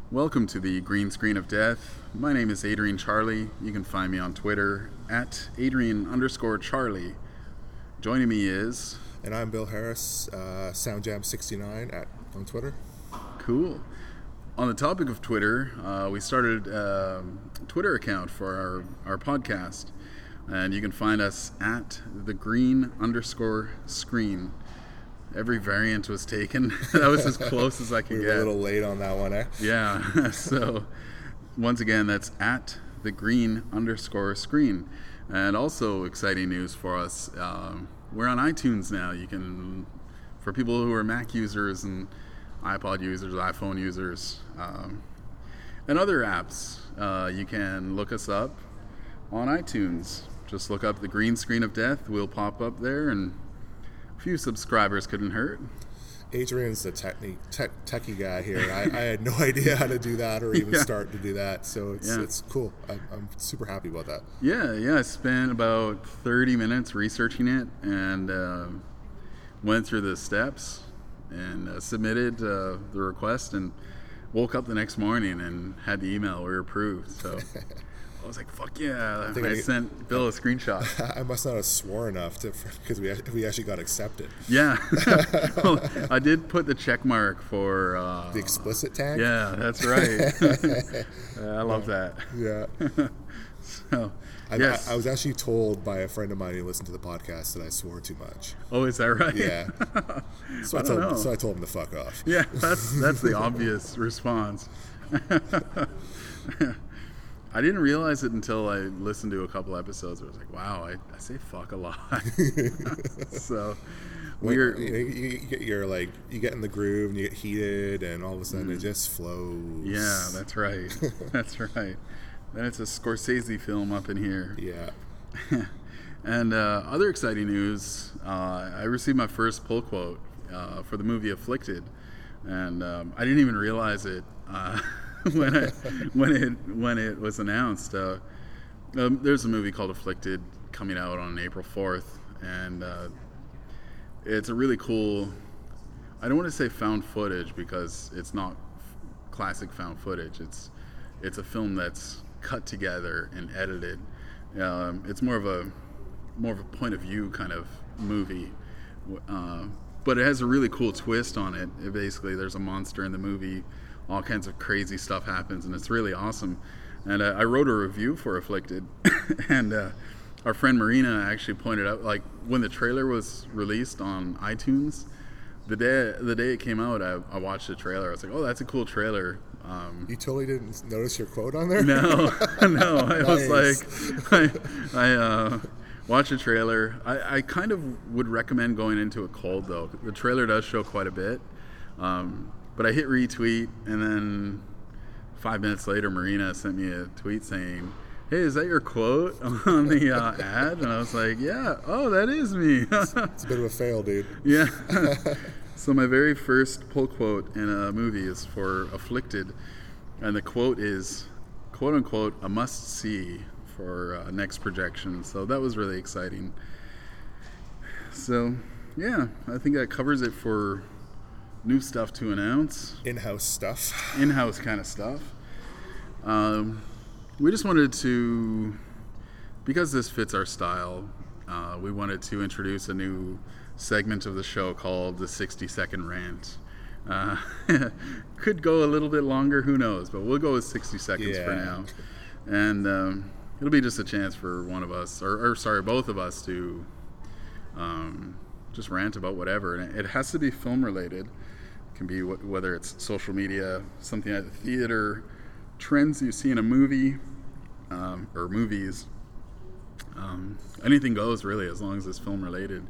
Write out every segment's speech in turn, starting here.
Welcome to the Green Screen of Death. My name is Adrian Charlie. You can find me on Twitter at Adrian_Charlie. Joining me is... And I'm Bill Harris, SoundJam69 on Twitter. Cool. On the topic of Twitter, we started a Twitter account for our podcast. And you can find us at the Green_Screen. Every variant was taken. That was as close as I could get. We were a little late on that one, eh? Yeah. So, once again, that's at the Green_Screen. And also, exciting news for us. We're on iTunes now. You can, for people who are Mac users and iPod users, iPhone users, and other apps, you can look us up on iTunes. Just look up the Green Screen of Death. We'll pop up there, and a few subscribers couldn't hurt. Adrian's the techie guy here. I had no idea how to do that or even start to do that, so it's cool. I'm super happy about that. Yeah. I spent about 30 minutes researching it and went through the steps and submitted the request and woke up the next morning and had the email we were approved. So I was like, fuck yeah. I sent Bill a screenshot. I must not have swore enough because we actually got accepted. Yeah. Well, I did put the check mark for... the explicit tag? Yeah, that's right. I love that. Yeah. So, yes. I was actually told by a friend of mine who listened to the podcast that I swore too much. Oh, is that right? Yeah. So I told him to fuck off. Yeah, that's the obvious response. I didn't realize it until I listened to a couple episodes. I was like, wow, I say fuck a lot. So we're you get in the groove and you get heated and all of a sudden it just flows. Yeah, that's right. That's right. Then it's a Scorsese film up in here. Yeah. And other exciting news, I received my first pull quote for the movie Afflicted, and I didn't even realize it when it was announced. There's a movie called Afflicted coming out on April 4th, and it's a really cool, I don't want to say found footage because it's not classic found footage. It's a film that's cut together and edited. It's more of a point of view kind of movie, but it has a really cool twist on it. Basically, there's a monster in the movie. All kinds of crazy stuff happens, and it's really awesome. And I wrote a review for Afflicted, and our friend Marina actually pointed out, like, when the trailer was released on iTunes, the day it came out, I watched the trailer. I was like, oh, that's a cool trailer. You totally didn't notice your quote on there? No. I Nice. was like, I watched the trailer. I kind of would recommend going into it cold, though. The trailer does show quite a bit. But I hit retweet, and then 5 minutes later, Marina sent me a tweet saying, hey, is that your quote on the ad? And I was like, yeah, oh, that is me. It's a bit of a fail, dude. Yeah. So my very first pull quote in a movie is for Afflicted, and the quote is, quote unquote, a must-see for next projection. So that was really exciting. So, yeah, I think that covers it for new stuff to announce. In-house stuff. In-house kind of stuff. We just wanted to, because this fits our style, we wanted to introduce a new segment of the show called the 60-second rant. Could go a little bit longer, who knows, but we'll go with 60 seconds for now. And it'll be just a chance for one of us, both of us to just rant about whatever. And it has to be film related. It can be whether it's social media, something at the theater, trends you see in a movie, or movies. Anything goes, really, as long as it's film related.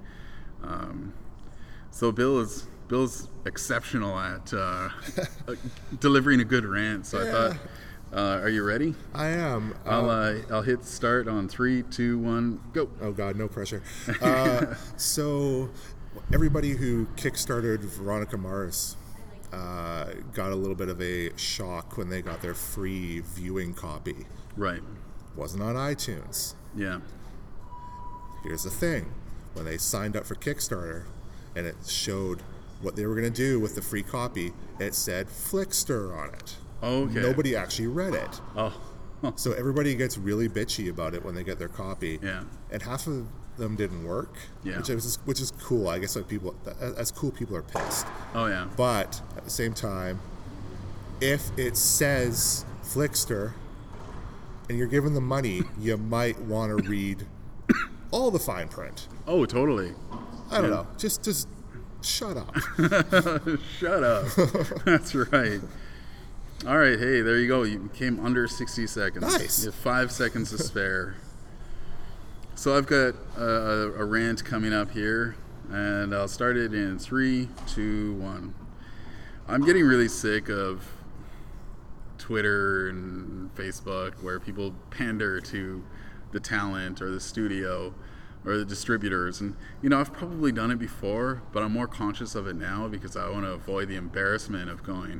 So Bill's exceptional at delivering a good rant. So I thought, are you ready? I am. I'll hit start on 3, 2, 1, go. Oh God, no pressure. So everybody who kickstarted Veronica Mars got a little bit of a shock when they got their free viewing copy. Right. Wasn't on iTunes. Yeah. Here's the thing. When they signed up for Kickstarter and it showed what they were going to do with the free copy, it said Flickster on it. Okay. Nobody actually read it. Oh. So everybody gets really bitchy about it when they get their copy. Yeah. And half of them didn't work. Yeah. Which is cool. I guess like people, as cool people are pissed. Oh yeah. But at the same time, if it says Flickster and you're given the money, you might want to read all the fine print. Oh, totally. I don't know. Just shut up. Shut up. That's right. All right. Hey, there you go. You came under 60 seconds. Nice. You have 5 seconds to spare. So I've got a rant coming up here, and I'll start it in 3, 2, 1. I'm getting really sick of Twitter and Facebook where people pander to the talent or the studio or the distributors. And, you know, I've probably done it before, but I'm more conscious of it now because I want to avoid the embarrassment of going,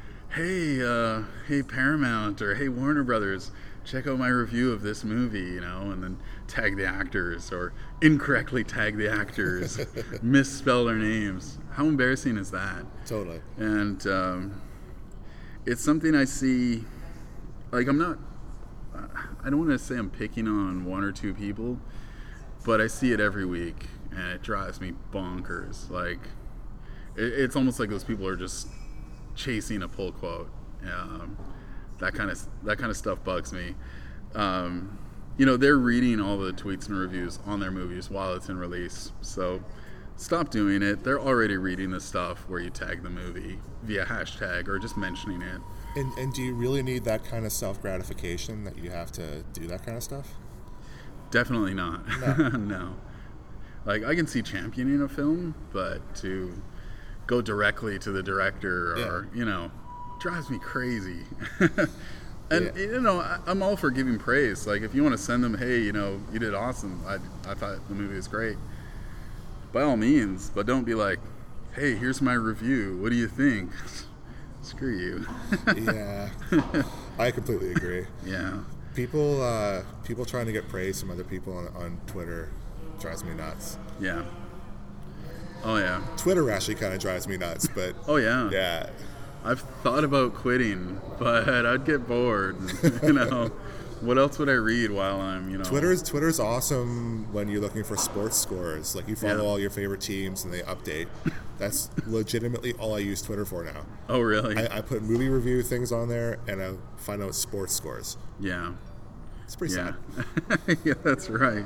hey Paramount, or hey Warner Brothers, check out my review of this movie, you know, and then tag the actors or incorrectly tag the actors, misspell their names. How embarrassing is that? Totally. And it's something I see, like I don't want to say I'm picking on one or two people, but I see it every week and it drives me bonkers. Like, it's almost like those people are just chasing a pull quote. That kind of stuff bugs me. You know, they're reading all the tweets and reviews on their movies while it's in release. So stop doing it. They're already reading the stuff where you tag the movie via hashtag or just mentioning it. And do you really need that kind of self-gratification that you have to do that kind of stuff? Definitely not. No. No. Like, I can see championing a film, but to go directly to the director or, you know, drives me crazy. And, you know, I'm all for giving praise. Like, if you want to send them, hey, you know, you did awesome. I thought the movie was great. By all means. But don't be like, hey, here's my review. What do you think? Screw you. Yeah. I completely agree. Yeah. People trying to get praise from other people on Twitter drives me nuts. Yeah. Oh, yeah. Twitter actually kind of drives me nuts, but... Oh, yeah. Yeah. I've thought about quitting, but I'd get bored. You know, what else would I read while I'm, you know... Twitter's awesome when you're looking for sports scores. Like, you follow all your favorite teams and they update. That's legitimately all I use Twitter for now. Oh, really? I put movie review things on there and I find out sports scores. Yeah. It's pretty sad. Yeah, that's right.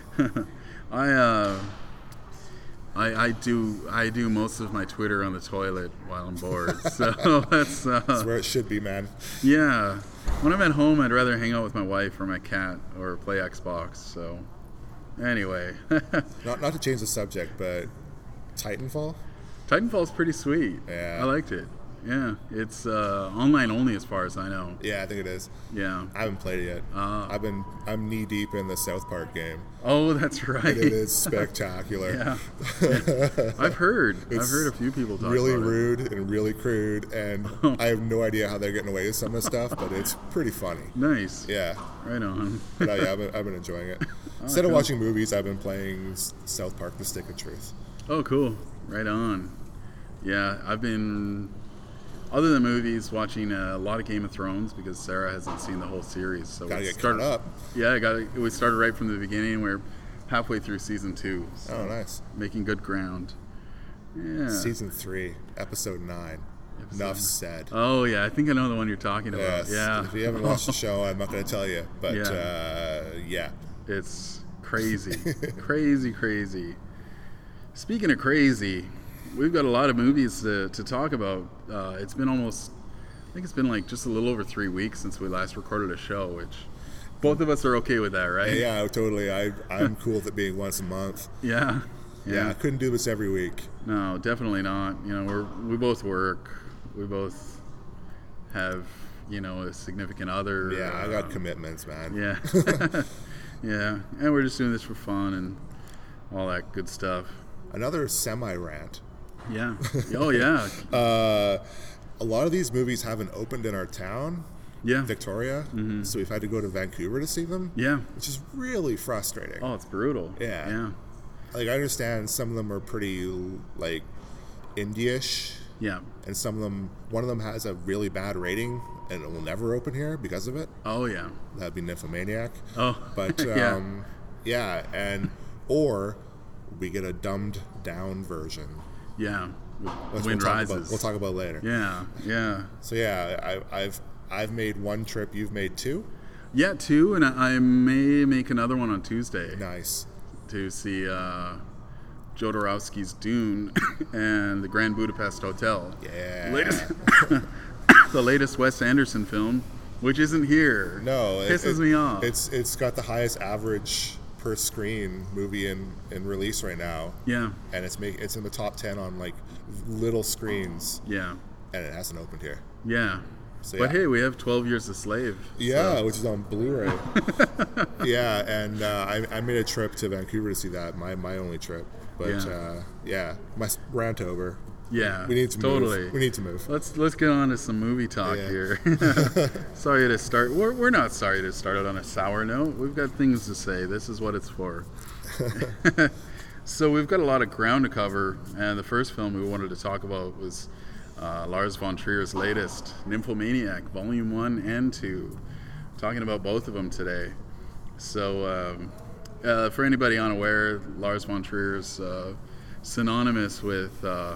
I do most of my Twitter on the toilet while I'm bored. So that's where it should be, man. Yeah. When I'm at home, I'd rather hang out with my wife or my cat or play Xbox. So anyway. Not to change the subject, but Titanfall? Titanfall's pretty sweet. Yeah. I liked it. Yeah. It's online only as far as I know. Yeah, I think it is. Yeah. I haven't played it yet. I'm knee deep in the South Park game. Oh, that's right. And it is spectacular. Yeah. I've heard a few people talk really about it. rude and really crude, and I have no idea how they're getting away with some of the stuff, but it's pretty funny. Nice. Yeah. Right on. But yeah, I've been enjoying it. Instead of watching movies, I've been playing South Park: The Stick of Truth. Oh, cool. Right on. Yeah, I've been, other than movies, watching a lot of Game of Thrones because Sarah hasn't seen the whole series. So gotta get caught up. Yeah, we started right from the beginning. We're halfway through season 2. So oh, nice. Making good ground. Yeah. Season 3, episode 9. Enough said. Oh, yeah. I think I know the one you're talking about. Yes. Yeah. If you haven't watched the show, I'm not going to tell you. But, yeah. It's crazy. Crazy. Speaking of crazy, we've got a lot of movies to talk about. It's been like just a little over 3 weeks since we last recorded a show, which both of us are okay with that, right? Yeah, totally. I'm cool with it being once a month. Yeah. Yeah, I couldn't do this every week. No, definitely not. You know, we both work. We both have, you know, a significant other. Yeah, I got commitments, man. Yeah. Yeah. And we're just doing this for fun and all that good stuff. Another semi-rant. Yeah. Oh, yeah. A lot of these movies haven't opened in our town, Victoria, so we've had to go to Vancouver to see them. Yeah. Which is really frustrating. Oh, it's brutal. Yeah. Yeah. Like, I understand some of them are pretty, like, indie-ish, Yeah. And one of them has a really bad rating, and it will never open here because of it. Oh yeah. That'd be Nymphomaniac. Oh. But Yeah. and or we get a dumbed down version. Yeah. Which Wind rises. We'll talk about later. Yeah. Yeah. So yeah, I've made one trip. You've made two. Yeah, two, and I may make another one on Tuesday Nice. to see Jodorowsky's Dune and the Grand Budapest Hotel. Yeah. The latest Wes Anderson film, which isn't here. No, pisses me off. It's got the highest average per screen movie in release right now. Yeah. And it's in the top 10 on like little screens, Yeah. and it hasn't opened here. Yeah. So, But yeah. hey, we have 12 Years a Slave. Yeah, so- which is on Blu-ray. Yeah, and I made a trip to Vancouver to see that, my only trip. But Yeah. my rant over. Yeah. We need to totally. move. We need to move. Let's get on to some movie talk Yeah. here. Sorry to start. We're not sorry to start it on a sour note. We've got things to say. This is what it's for. So we've got a lot of ground to cover, and the first film we wanted to talk about was Lars von Trier's latest, Nymphomaniac, Volume 1 and 2. Talking about both of them today. So for anybody unaware, Lars von Trier's synonymous with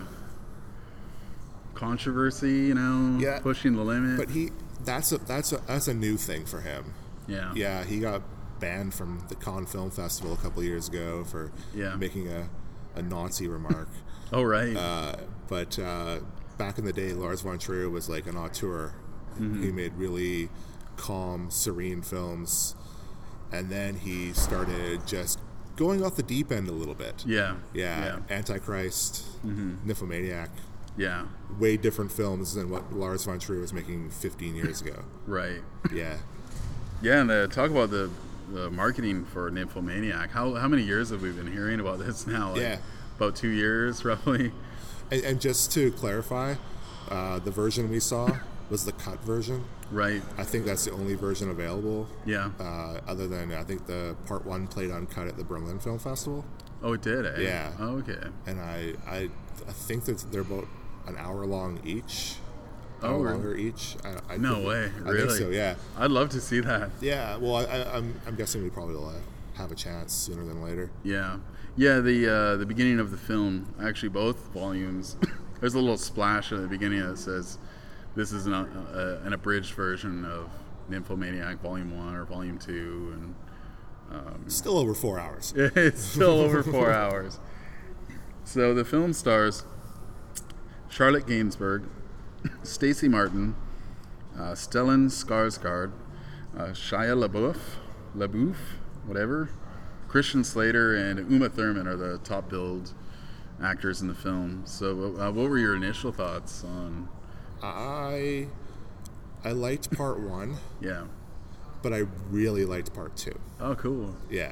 controversy, Yeah. pushing the limit. But that's a new thing for him. Yeah. Yeah, he got banned from the Cannes Film Festival a couple years ago for making a Nazi remark. Oh, right. But back in the day, Lars von Trier was like an auteur. Mm-hmm. He made really calm, serene films, and then he started just going off the deep end a little bit. Yeah. Antichrist, Nymphomaniac, Yeah. way different films than what Lars von Trier was making 15 years ago. Right. Yeah. Yeah, and talk about the marketing for Nymphomaniac. How many years have we been hearing about this now? Yeah. About 2 years, roughly. And just to clarify, the version we saw was the cut version. Right. I think that's the only version available. Yeah. Other than I think the part 1 played uncut at the Berlin Film Festival, Oh, it did, eh? Yeah. Oh, okay. and I think that they're about an hour long each. Oh, Hour really? longer each. No way. I Really? think so. Yeah. I'd love to see that. Yeah. Well, I'm guessing we probably will have a chance sooner than later. Yeah. Yeah, the beginning of the film, actually both volumes, there's a little splash at the beginning that says this is an abridged version of Nymphomaniac Volume 1 or Volume 2, and Still over 4 hours. it's still over 4 hours. So the film stars Charlotte Gainsbourg, Stacey Martin, Stellan Skarsgård, Shia LaBeouf, whatever, Christian Slater, and Uma Thurman are the top billed actors in the film. So what were your initial thoughts on... I liked part 1, Yeah. but I really liked part 2. Oh, cool. Yeah.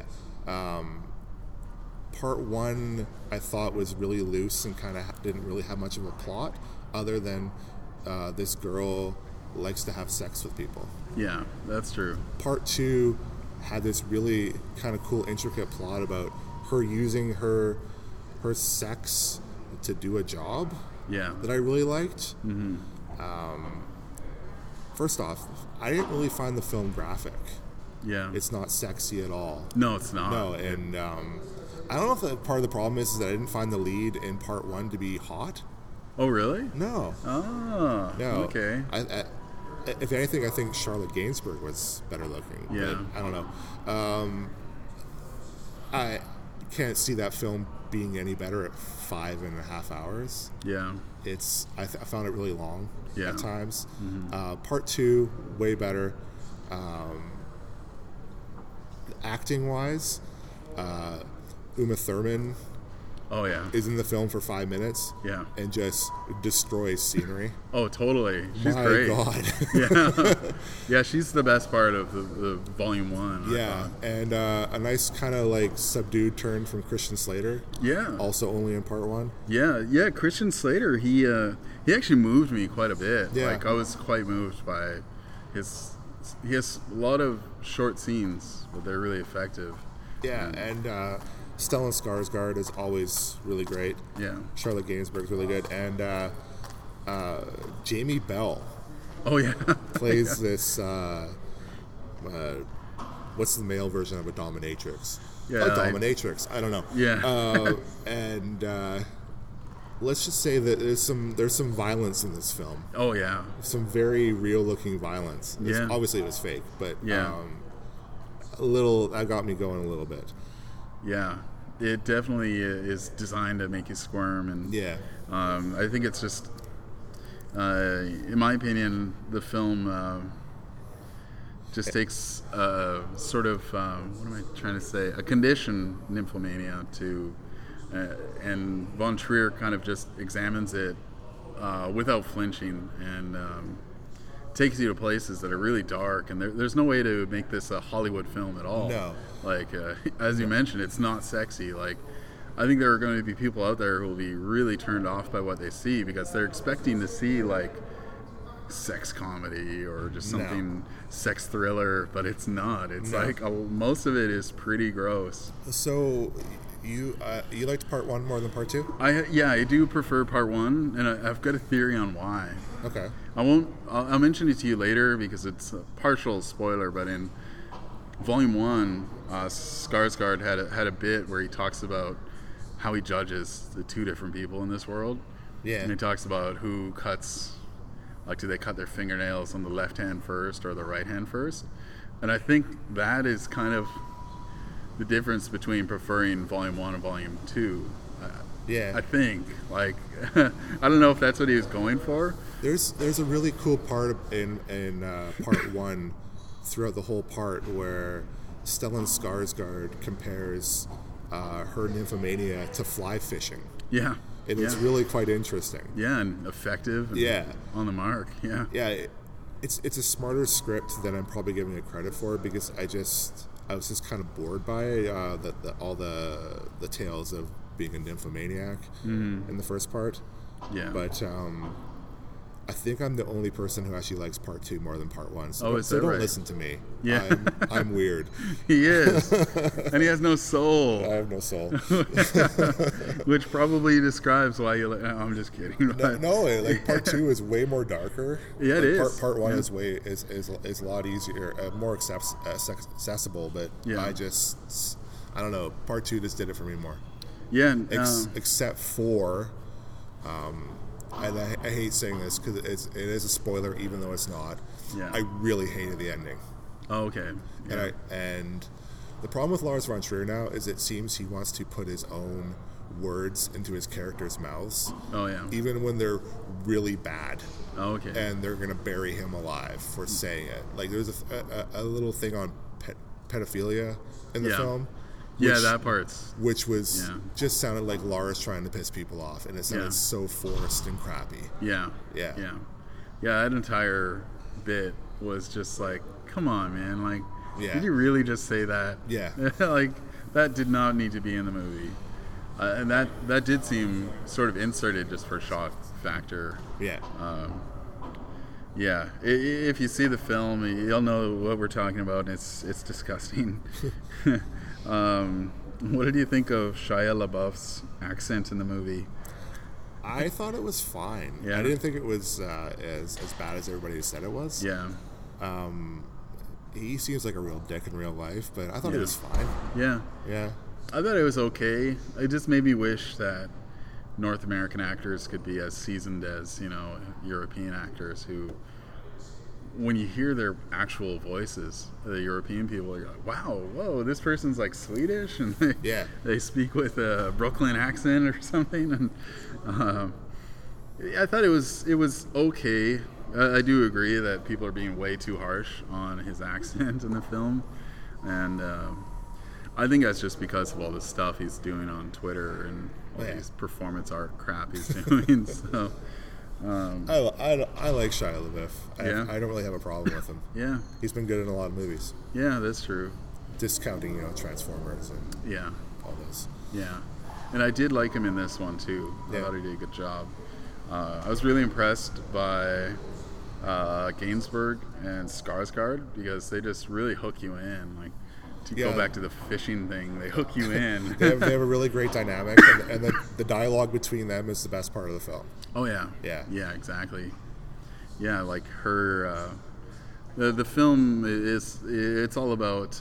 Part 1 I thought was really loose and kind of didn't really have much of a plot other than this girl likes to have sex with people. Yeah, that's true. Part 2 had this really kind of cool, intricate plot about her using her sex to do a job Yeah. that I really liked. First off, I didn't really find the film graphic. Yeah. It's not sexy at all. No, it's not. No, and I don't know if that part of the problem is that I didn't find the lead in part 1 to be hot. Oh, really? No, Oh, no. okay. I, if anything, I think Charlotte Gainsbourg was better looking. Yeah. But I don't know. I can't see that film being any better at 5.5 hours. Yeah. I found it really long Yeah. at times. Part 2, way better. Acting wise, Uma Thurman Oh, yeah. is in the film for 5 minutes Yeah. and just destroys scenery. Oh, totally. She's My great. God. Yeah. Yeah, she's the best part of the Volume 1. I Yeah, thought. and a nice kind of like subdued turn from Christian Slater. Yeah. Also only in part 1. Yeah. Christian Slater, he actually moved me quite a bit. Yeah. Like, I was quite moved by he has a lot of short scenes, but they're really effective. Yeah, and Stellan Skarsgård is always really great. Yeah. Charlotte Gainsbourg's really good, and Jamie Bell Oh yeah. plays this. What's the male version of a dominatrix? Yeah, A like- dominatrix. I don't know. Yeah. And let's just say that there's some violence in this film. Oh yeah. Some very real looking violence. Yeah. Obviously, it was fake, but Yeah. a little that got me going a little bit. Yeah. It definitely is designed to make you squirm, and Yeah. I think it's just, in my opinion, the film just takes sort of what am I trying to say? A condition, nymphomania, to and Von Trier kind of just examines it without flinching, and takes you to places that are really dark, and there's no way to make this a Hollywood film at all. No. Like as you mentioned, it's not sexy. Like I think there are going to be people out there who will be really turned off by what they see because they're expecting to see like sex comedy or just something sex thriller, but it's not. It's No. like most of it is pretty gross. So you liked part 1 more than part 2? I do prefer part 1, and I've got a theory on why. Okay. I'll mention it to you later because it's a partial spoiler, but in Volume 1, Skarsgård had a bit where he talks about how he judges the two different people in this world. Yeah. And he talks about who cuts, like, do they cut their fingernails on the left hand first or the right hand first? And I think that is kind of the difference between preferring Volume 1 and Volume 2. Yeah. I think, like, I don't know if that's what he was going for. There's a really cool part in part 1 throughout the whole part where Stellan Skarsgård compares her nymphomania to fly fishing. Yeah. And yeah. it's really quite interesting. Yeah, and effective. And Yeah. on the mark. Yeah. Yeah, it's a smarter script than I'm probably giving it credit for because I was just kind of bored by all the tales of being a nymphomaniac in the first part. Yeah. But I think I'm the only person who actually likes part 2 more than part 1. So, is so that don't right? listen to me. Yeah. I'm weird. He is. And he has no soul. I have no soul. Which probably describes why you like. No, I'm just kidding. No, like part 2 is way more darker. Yeah, it like is. Part 1 Yeah. is a lot easier, more accessible. But Yeah. I don't know. Part 2 just did it for me more. Yeah. And, Except for, I hate saying this because it is a spoiler, even though it's not. Yeah. I really hated the ending. oh, okay. Yeah. And the problem with Lars von Trier now is it seems he wants to put his own words into his characters' mouths, oh, yeah. even when they're really bad, Oh, okay. and they're gonna bury him alive for saying it. Like there's a little thing on pedophilia in the Yeah. film. yeah, which- that part's. Which was Yeah. just sounded like Lars trying to piss people off, and it sounded Yeah. so forced and crappy. Yeah. Yeah. Yeah. Yeah, that entire bit was just like, come on, man. Like, Yeah. did you really just say that? Yeah. Like, that did not need to be in the movie. And that did seem sort of inserted just for shock factor. Yeah. Yeah, if you see the film, you'll know what we're talking about. And it's disgusting. What did you think of Shia LaBeouf's accent in the movie? I thought it was fine. Yeah. I didn't think it was as bad as everybody said it was. Yeah, He seems like a real dick in real life, but I thought Yeah. it was fine. yeah. Yeah. I thought it was okay. It just made me wish that North American actors could be as seasoned as, European actors who, when you hear their actual voices, the European people, you're like, wow, whoa, this person's like Swedish, and Yeah. they speak with a Brooklyn accent or something. And I thought it was okay. I do agree that people are being way too harsh on his accent in the film, and I think that's just because of all the stuff he's doing on Twitter and all Yeah. these performance art crap he's doing. So I like Shia LaBeouf. Yeah. I don't really have a problem with him. yeah, He's been good in a lot of movies, yeah, that's true. discounting Transformers and Yeah, all this. yeah, and I did like him in this one too. I Yeah. thought he did a good job. I was really impressed by Gainsbourg and Skarsgård because they just really hook you in. Like to Yeah. go back to the fishing thing, they hook you in. They have a really great dynamic, and the dialogue between them is the best part of the film. Oh yeah. Yeah. Yeah, exactly. Yeah, like her. The film it's all about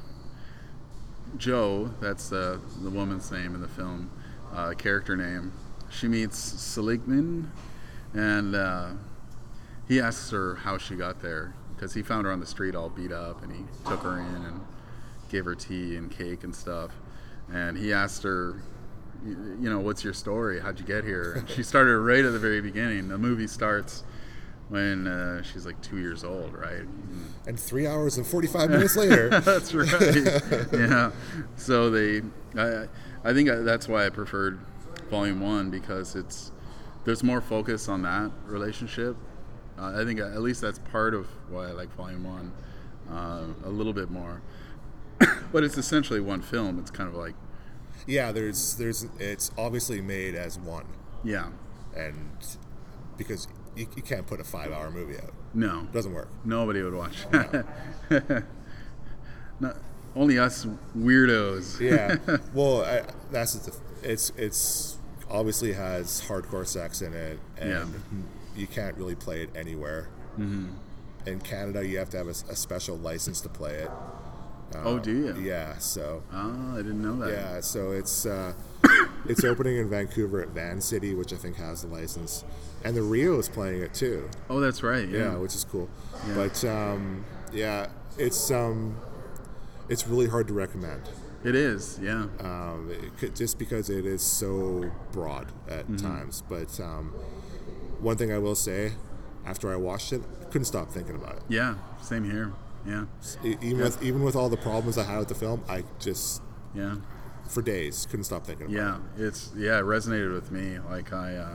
Joe. That's the woman's name in the film, character name. She meets Seligman, and he asks her how she got there because he found her on the street all beat up, and he took her in and gave her tea and cake and stuff. And he asked her, what's your story? How'd you get here? And she started right at the very beginning. The movie starts when she's like 2 years old, right? And 3 hours and 45 minutes later. That's right. Yeah. So I think that's why I preferred Volume 1, because there's more focus on that relationship. I think at least that's part of why I like Volume 1 a little bit more. But it's essentially one film. It's kind of like... Yeah, it's obviously made as one. Yeah. And because you can't put a 5-hour movie out. No. It doesn't work. Nobody would watch that. No, only us weirdos. Yeah. Well, it's obviously has hardcore sex in it, and you can't really play it anywhere. Mm-hmm. In Canada, you have to have a special license to play it. Oh, do you? Yeah. So. Oh, I didn't know that. Yeah. So it's opening in Vancouver at Van City, which I think has the license, and the Rio is playing it too. Oh, that's right. Yeah. Which is cool. Yeah. But it's really hard to recommend. It is. Yeah. Just because it is so broad at times. But one thing I will say, after I watched it, I couldn't stop thinking about it. Yeah. Same here. Yeah. Even with all the problems I had with the film, I just for days couldn't stop thinking about it. It resonated with me. Like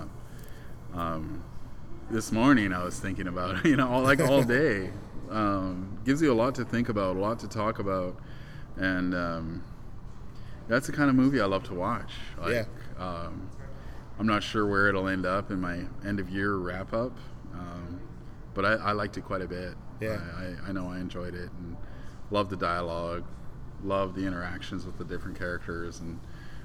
this morning I was thinking about it, all day. Gives you a lot to think about, a lot to talk about, and that's the kind of movie I love to watch. Like, I'm not sure where it'll end up in my end of year wrap up, but I liked it quite a bit. Yeah. I know I enjoyed it and loved the dialogue, loved the interactions with the different characters, and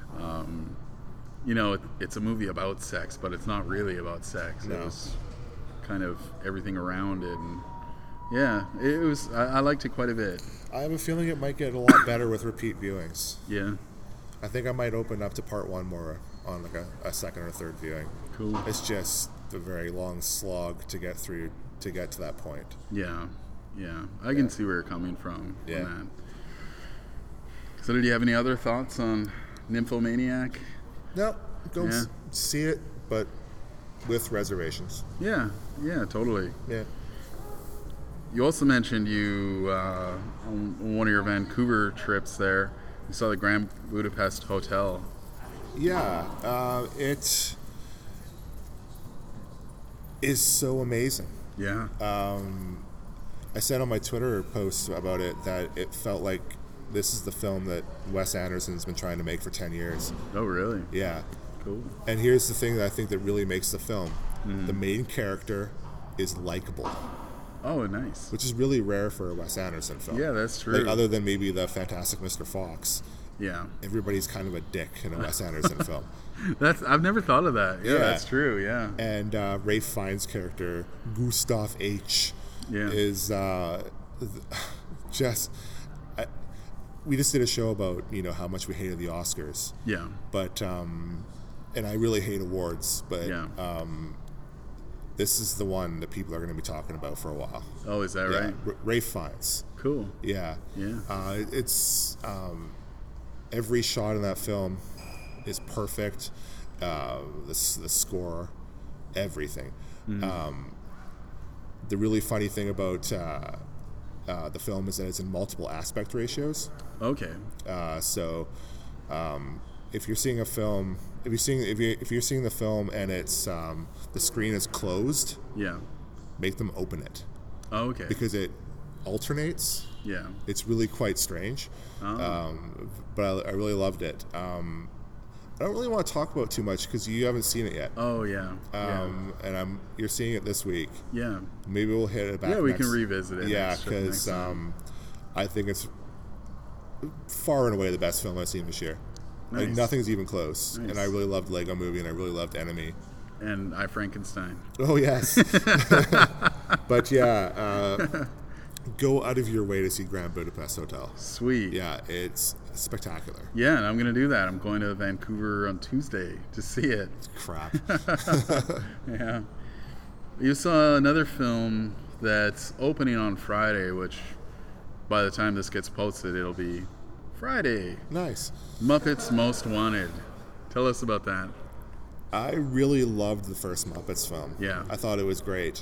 it's a movie about sex, but it's not really about sex. No. It was kind of everything around it, and it was. I liked it quite a bit. I have a feeling it might get a lot better with repeat viewings. Yeah. I think I might open up to part 1 more on like a second or third viewing. Cool. It's just a very long slog to get through to get to that point. Yeah. I can see where you're coming from Yeah. on that. So, did you have any other thoughts on Nymphomaniac? No, go see it, but with reservations. Yeah, totally. Yeah. You also mentioned on one of your Vancouver trips there, you saw the Grand Budapest Hotel. Yeah, it is so amazing. Yeah. I said on my Twitter post about it that it felt like this is the film that Wes Anderson's been trying to make for 10 years. Oh, really? Yeah. Cool. And here's the thing that I think that really makes the film. The main character is likable. Oh, nice. Which is really rare for a Wes Anderson film. Yeah, that's true. Like, other than maybe the Fantastic Mr. Fox. Yeah. Everybody's kind of a dick in a Wes Anderson film. I've never thought of that. Yeah, that's true. Yeah. And Ralph Fiennes' character, Gustav H., is just. We just did a show about how much we hated the Oscars. Yeah. But and I really hate awards, but this is the one that people are going to be talking about for a while. Oh, is that right? Ralph Fiennes. Cool. Yeah. Yeah. It's every shot in that film is perfect. The score, everything. The really funny thing about the film is that it's in multiple aspect ratios. Okay. So if you're seeing a film, if you're seeing the film and it's the screen is closed, make them open it. Oh, okay. Because it alternates. Yeah. It's really quite strange. But I really loved it. I don't really want to talk about too much because you haven't seen it yet. Oh, yeah. And you're seeing it this week. Yeah. Maybe we'll hit it back. Yeah, we can revisit it. Yeah, because I think far and away the best film I've seen this year. Like, Nice. nothing's even close. Nice. And I really loved Lego Movie, and I really loved Enemy. And I Frankenstein. Oh, yes. But yeah, go out of your way to see Grand Budapest Hotel. Sweet. Yeah, it's spectacular. Yeah, and I'm gonna do that. I'm going to Vancouver on Tuesday to see it. Crap. Yeah. You saw another film that's opening on Friday, which by the time this gets posted, it'll be Friday. Nice. Muppets Most Wanted. Tell us about that. I really loved the first Muppets film. Yeah. I thought it was great.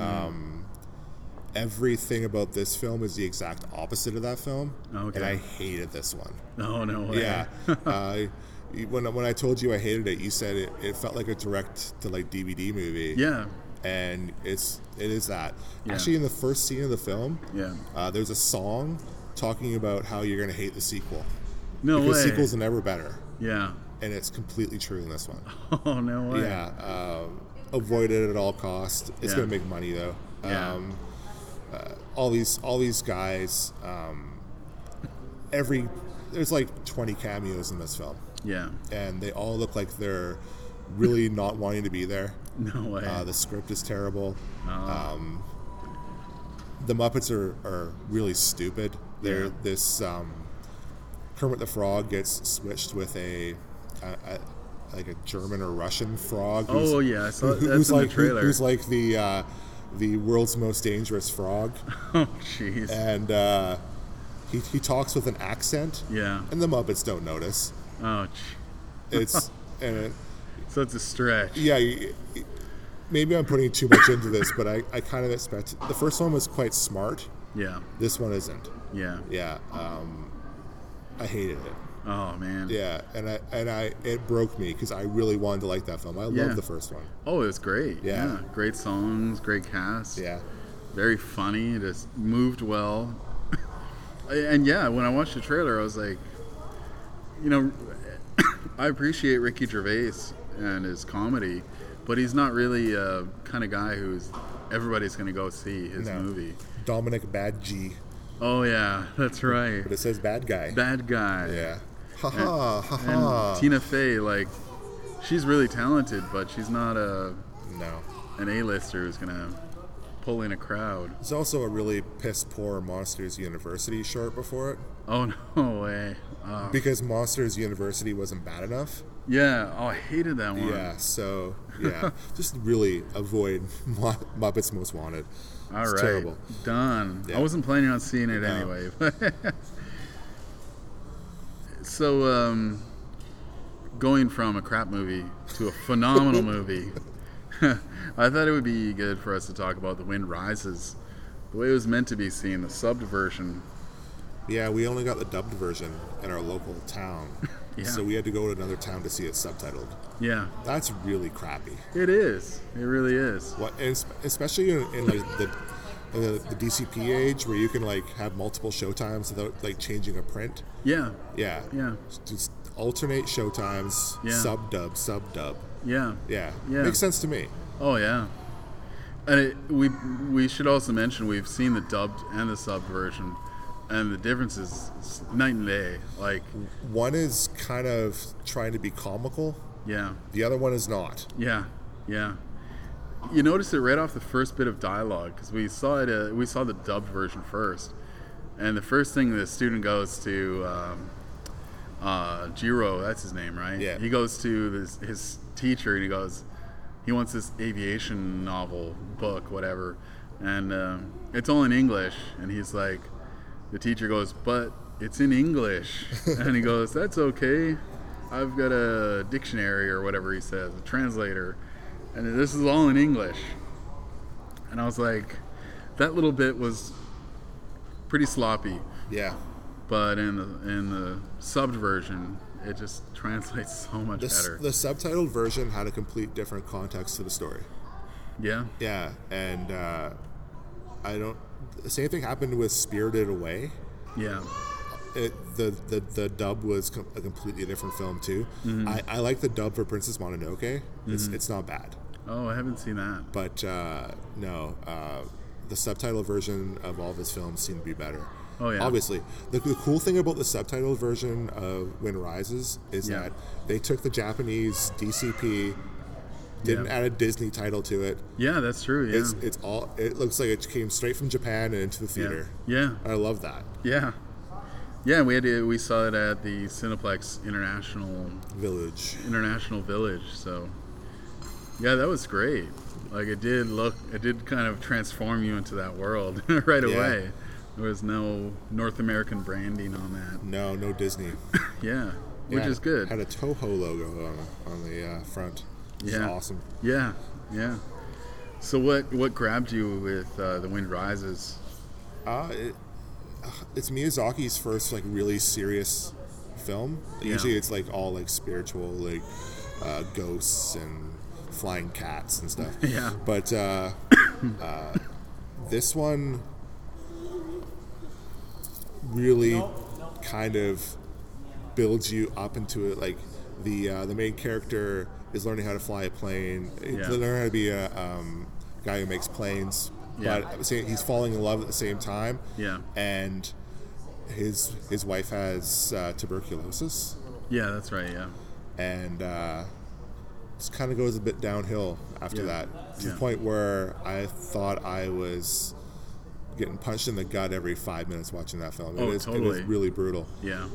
Everything about this film is the exact opposite of that film. Okay. And I hated this one. Oh, no way. Yeah. When I told you I hated it, you said it felt like a direct to like DVD movie. Yeah. And it is that. Yeah. Actually, in the first scene of the film, Yeah. there's a song talking about how you're going to hate the sequel. No Because way. sequels are never better. Yeah. And it's completely true in this one. Oh, no way. Yeah. Avoid it at all costs. It's Yeah. going to make money, though. Yeah. All these guys, there's like 20 cameos in this film. Yeah. And they all look like they're really not wanting to be there. No way. The script is terrible. Oh. The Muppets are really stupid. They're Yeah. this Kermit the Frog gets switched with a like a German or Russian frog. Oh, yeah, I saw that's who's in like the trailer. who's like the world's most dangerous frog, Oh, jeez. and he talks with an accent. Yeah. And the Muppets don't notice. Oh, It's and so it's a stretch. yeah. Maybe I'm putting too much into this, but I kind of expect the first one was quite smart. Yeah. This one isn't. Yeah. Yeah, I hated it. Oh, man. Yeah, and it broke me because I really wanted to like that film. I Yeah. loved the first one. Oh, it was great. Yeah. Great songs, great cast. Yeah, Very funny. Just moved well. And yeah, when I watched the trailer, I was like, I appreciate Ricky Gervais and his comedy, but he's not really a kind of guy who's everybody's going to go see his No. movie. Dominic Badg, Oh, yeah, that's right. but it says bad guy. Bad guy. Yeah, ha ha. And Tina Fey, like, she's really talented, but she's not No, an A-lister who's going to pull in a crowd. there's also a really piss poor Monsters University short before it Oh, no way. Oh. because Monsters University wasn't bad enough. Yeah. Oh, I hated that one. Yeah, so yeah, just really avoid Muppets Most Wanted. All It's right. terrible. Done. Yeah. I wasn't planning on seeing it No. anyway. So, going from a crap movie to a phenomenal movie, I thought it would be good for us to talk about The Wind Rises. The way it was meant to be seen, the subbed version. Yeah, we only got the dubbed version in our local town. Yeah. So we had to go to another town to see it subtitled. Yeah, That's really crappy. it is. It really is. What, and especially in like the DCP age, where you can like have multiple showtimes without like changing a print. Yeah, Yeah. yeah, Just alternate showtimes. Yeah. Sub dub. yeah. Yeah. Yeah. Makes sense to me. Oh, yeah. And we should also mention we've seen the dubbed and the subbed version, and the difference is night and day. Like, One is kind of trying to be comical. yeah, The other one is not. yeah, yeah. You notice it right off the first bit of dialogue because we saw it. We saw the dubbed version first, and the first thing the student goes to, Jiro, that's his name, right? Yeah. He goes to his teacher and he goes, he wants this aviation novel book, whatever, and it's all in English, and he's like, the teacher goes, but it's in English, and he goes, that's okay. I've got a dictionary or whatever he says, a translator, and this is all in English. And I was like, that little bit was pretty sloppy, Yeah. but in the subbed version, it just translates so much better. The subtitled version had a complete different context to the story. Yeah, Yeah, and the same thing happened with Spirited Away. yeah, The dub was a completely different film too. I like the dub for Princess Mononoke. It's not bad, oh, I haven't seen that. but no, the subtitle version of all of his films seem to be better. Oh, yeah. Obviously, the cool thing about the subtitled version of Wind Rises is Yeah. that they took the Japanese DCP, didn't add a Disney title to it. Yeah, that's true. Yeah. It's all. It looks like it came straight from Japan and into the theater. Yeah. I love that. Yeah. Yeah, we saw it at the Cineplex International Village. So, yeah, that was great. Like it did kind of transform you into that world right away. There was no North American branding on that. No Disney. Yeah, which is good. Had a Toho logo on the front. Which is awesome. Yeah. So what grabbed you with The Wind Rises? It's Miyazaki's first like really serious film. Usually it's like all like spiritual, like ghosts and flying cats and stuff. Yeah. But this one really kind of builds you up into it. Like the main character is learning how to fly a plane. Yeah. Learning how to be a guy who makes planes. Yeah. But he's falling in love at the same time. Yeah. And his wife has tuberculosis. Yeah, that's right. Yeah. And just kind of goes a bit downhill after that, to the point where I thought I was getting punched in the gut every 5 minutes watching that film. Oh, It is totally. really brutal. Yeah.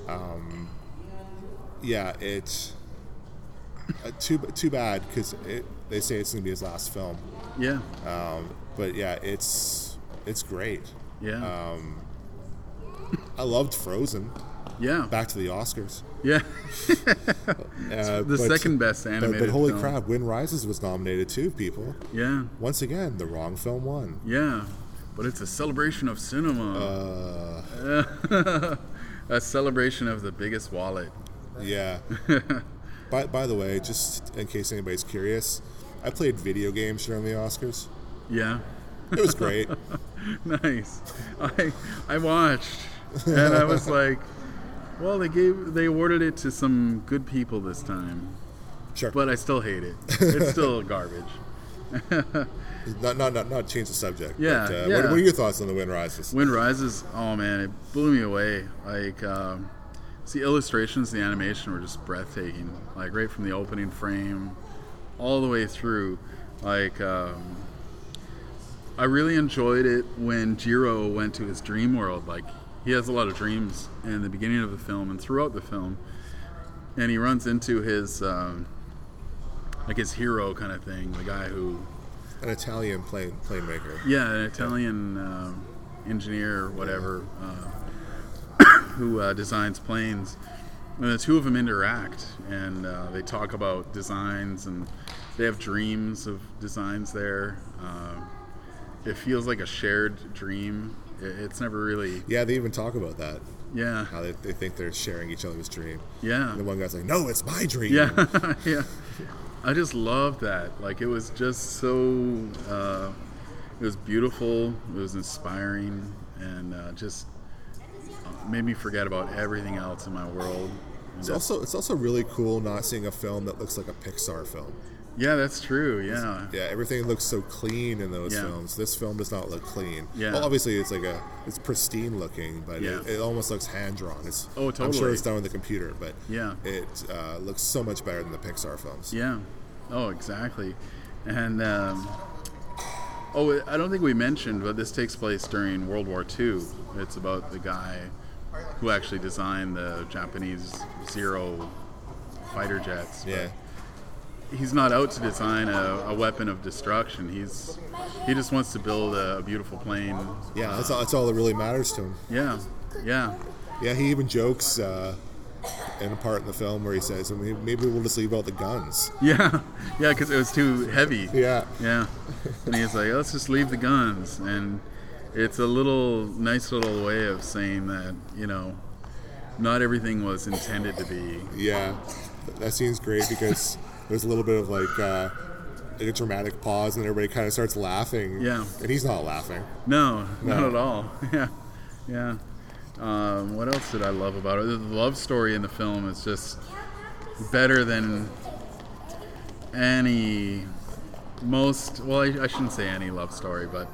Yeah, it's too bad because they say it's going to be his last film. Yeah. But yeah, it's great. Yeah. I loved Frozen. Yeah. Back to the Oscars. Yeah. The the second best animated But holy film. crap, Wind Rises was nominated too, people. Yeah. Once again, the wrong film won. Yeah. But it's a celebration of cinema. A celebration of the biggest wallet. Yeah. By the way, just in case anybody's curious, I played video games during the Oscars. Yeah. It was great. Nice. I watched and I was like, well, they awarded it to some good people this time. Sure. But I still hate it. It's still garbage. Not change the subject. Yeah, But, yeah. What are your thoughts on The Wind Rises? Wind Rises, oh man, it blew me away. Like, the illustrations, the animation were just breathtaking. Like, right from the opening frame all the way through. Like, I really enjoyed it when Jiro went to his dream world. Like, he has a lot of dreams in the beginning of the film and throughout the film. And he runs into his, like his hero kind of thing, the guy who... An Italian plane maker. Yeah, an Italian engineer or whatever who designs planes. And the two of them interact, and they talk about designs, and they have dreams of designs there. It feels like a shared dream. It's never really... Yeah, they even talk about that. Yeah. How they think they're sharing each other's dream. Yeah. And the one guy's like, no, it's my dream. Yeah. Yeah. I just loved that. Like, it was just so... it was beautiful. It was inspiring. And just made me forget about everything else in my world. It's also really cool not seeing a film that looks like a Pixar film. Yeah, that's true. Yeah. Yeah, everything looks so clean in those Yeah. films. This film does not look clean. Yeah. Well, obviously it's pristine looking, but Yeah. it almost looks hand drawn. I'm sure totally. it's done with the computer, but Yeah. it looks so much better than the Pixar films. Yeah. Oh, exactly. And I don't think we mentioned, but this takes place during World War II. It's about the guy who actually designed the Japanese Zero fighter jets. Yeah. He's not out to design a weapon of destruction. He just wants to build a beautiful plane. Yeah, that's all that really matters to him. Yeah. Yeah. Yeah, he even jokes in a part in the film where he says, maybe we'll just leave out the guns. Yeah. Yeah, because it was too heavy. Yeah. Yeah. And he's like, let's just leave the guns. And it's a nice little way of saying that, not everything was intended to be. Yeah. That scene's great because there's a little bit of like a dramatic pause and everybody kind of starts laughing. Yeah. And he's not laughing. No, not at all. Yeah. Yeah. What else did I love about it? The love story in the film is just better than I shouldn't say any love story, but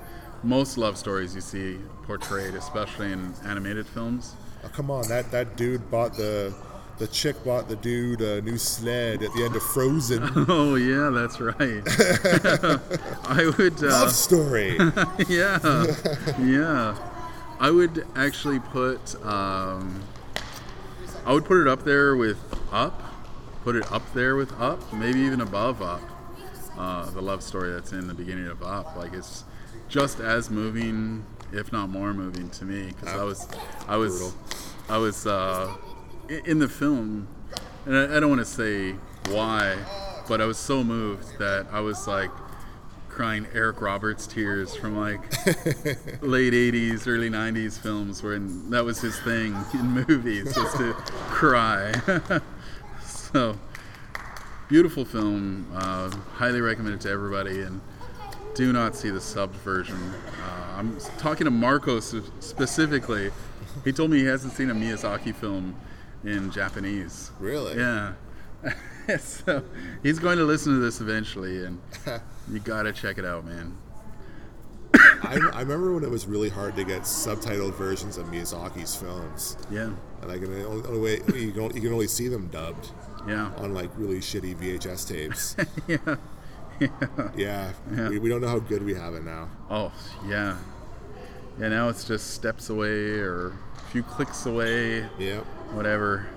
most love stories you see portrayed, especially in animated films. Oh, come on, that dude bought the chick bought the dude a new sled at the end of Frozen. Oh yeah, that's right. I would Love story. yeah, yeah. I would actually put I would put it up there with Up. Put it up there with Up, maybe even above Up. The love story that's in the beginning of Up, like it's just as moving, if not more moving to me, because I was in the film, and I don't want to say why, but I was so moved that I was like crying Eric Roberts tears from like late 80s, early 90s films where that was his thing in movies, was to cry. So, beautiful film, highly recommended to everybody, and do not see the subbed version. I'm talking to Marcos specifically. He told me he hasn't seen a Miyazaki film in Japanese. Really? Yeah. So he's going to listen to this eventually, and you gotta check it out, man. I remember when it was really hard to get subtitled versions of Miyazaki's films. Yeah. And like the only way you can only see them dubbed. Yeah. On like really shitty VHS tapes. Yeah. Yeah. We don't know how good we have it now. Oh yeah. Yeah. Now it's just steps away or a few clicks away. Yeah. Whatever.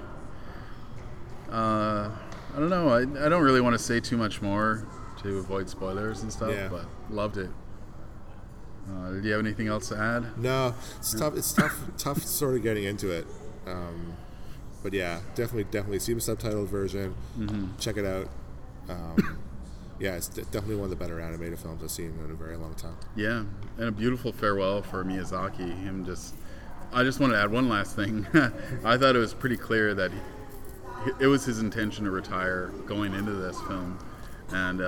I don't know. I don't really want to say too much more to avoid spoilers and stuff, but loved it. Do you have anything else to add? No, it's tough. It's tough sort of getting into it. But yeah, definitely see the subtitled version. Mm-hmm. Check it out. Yeah, it's definitely one of the better animated films I've seen in a very long time. Yeah, and a beautiful farewell for Miyazaki. I just want to add one last thing. I thought it was pretty clear that it was his intention to retire going into this film, and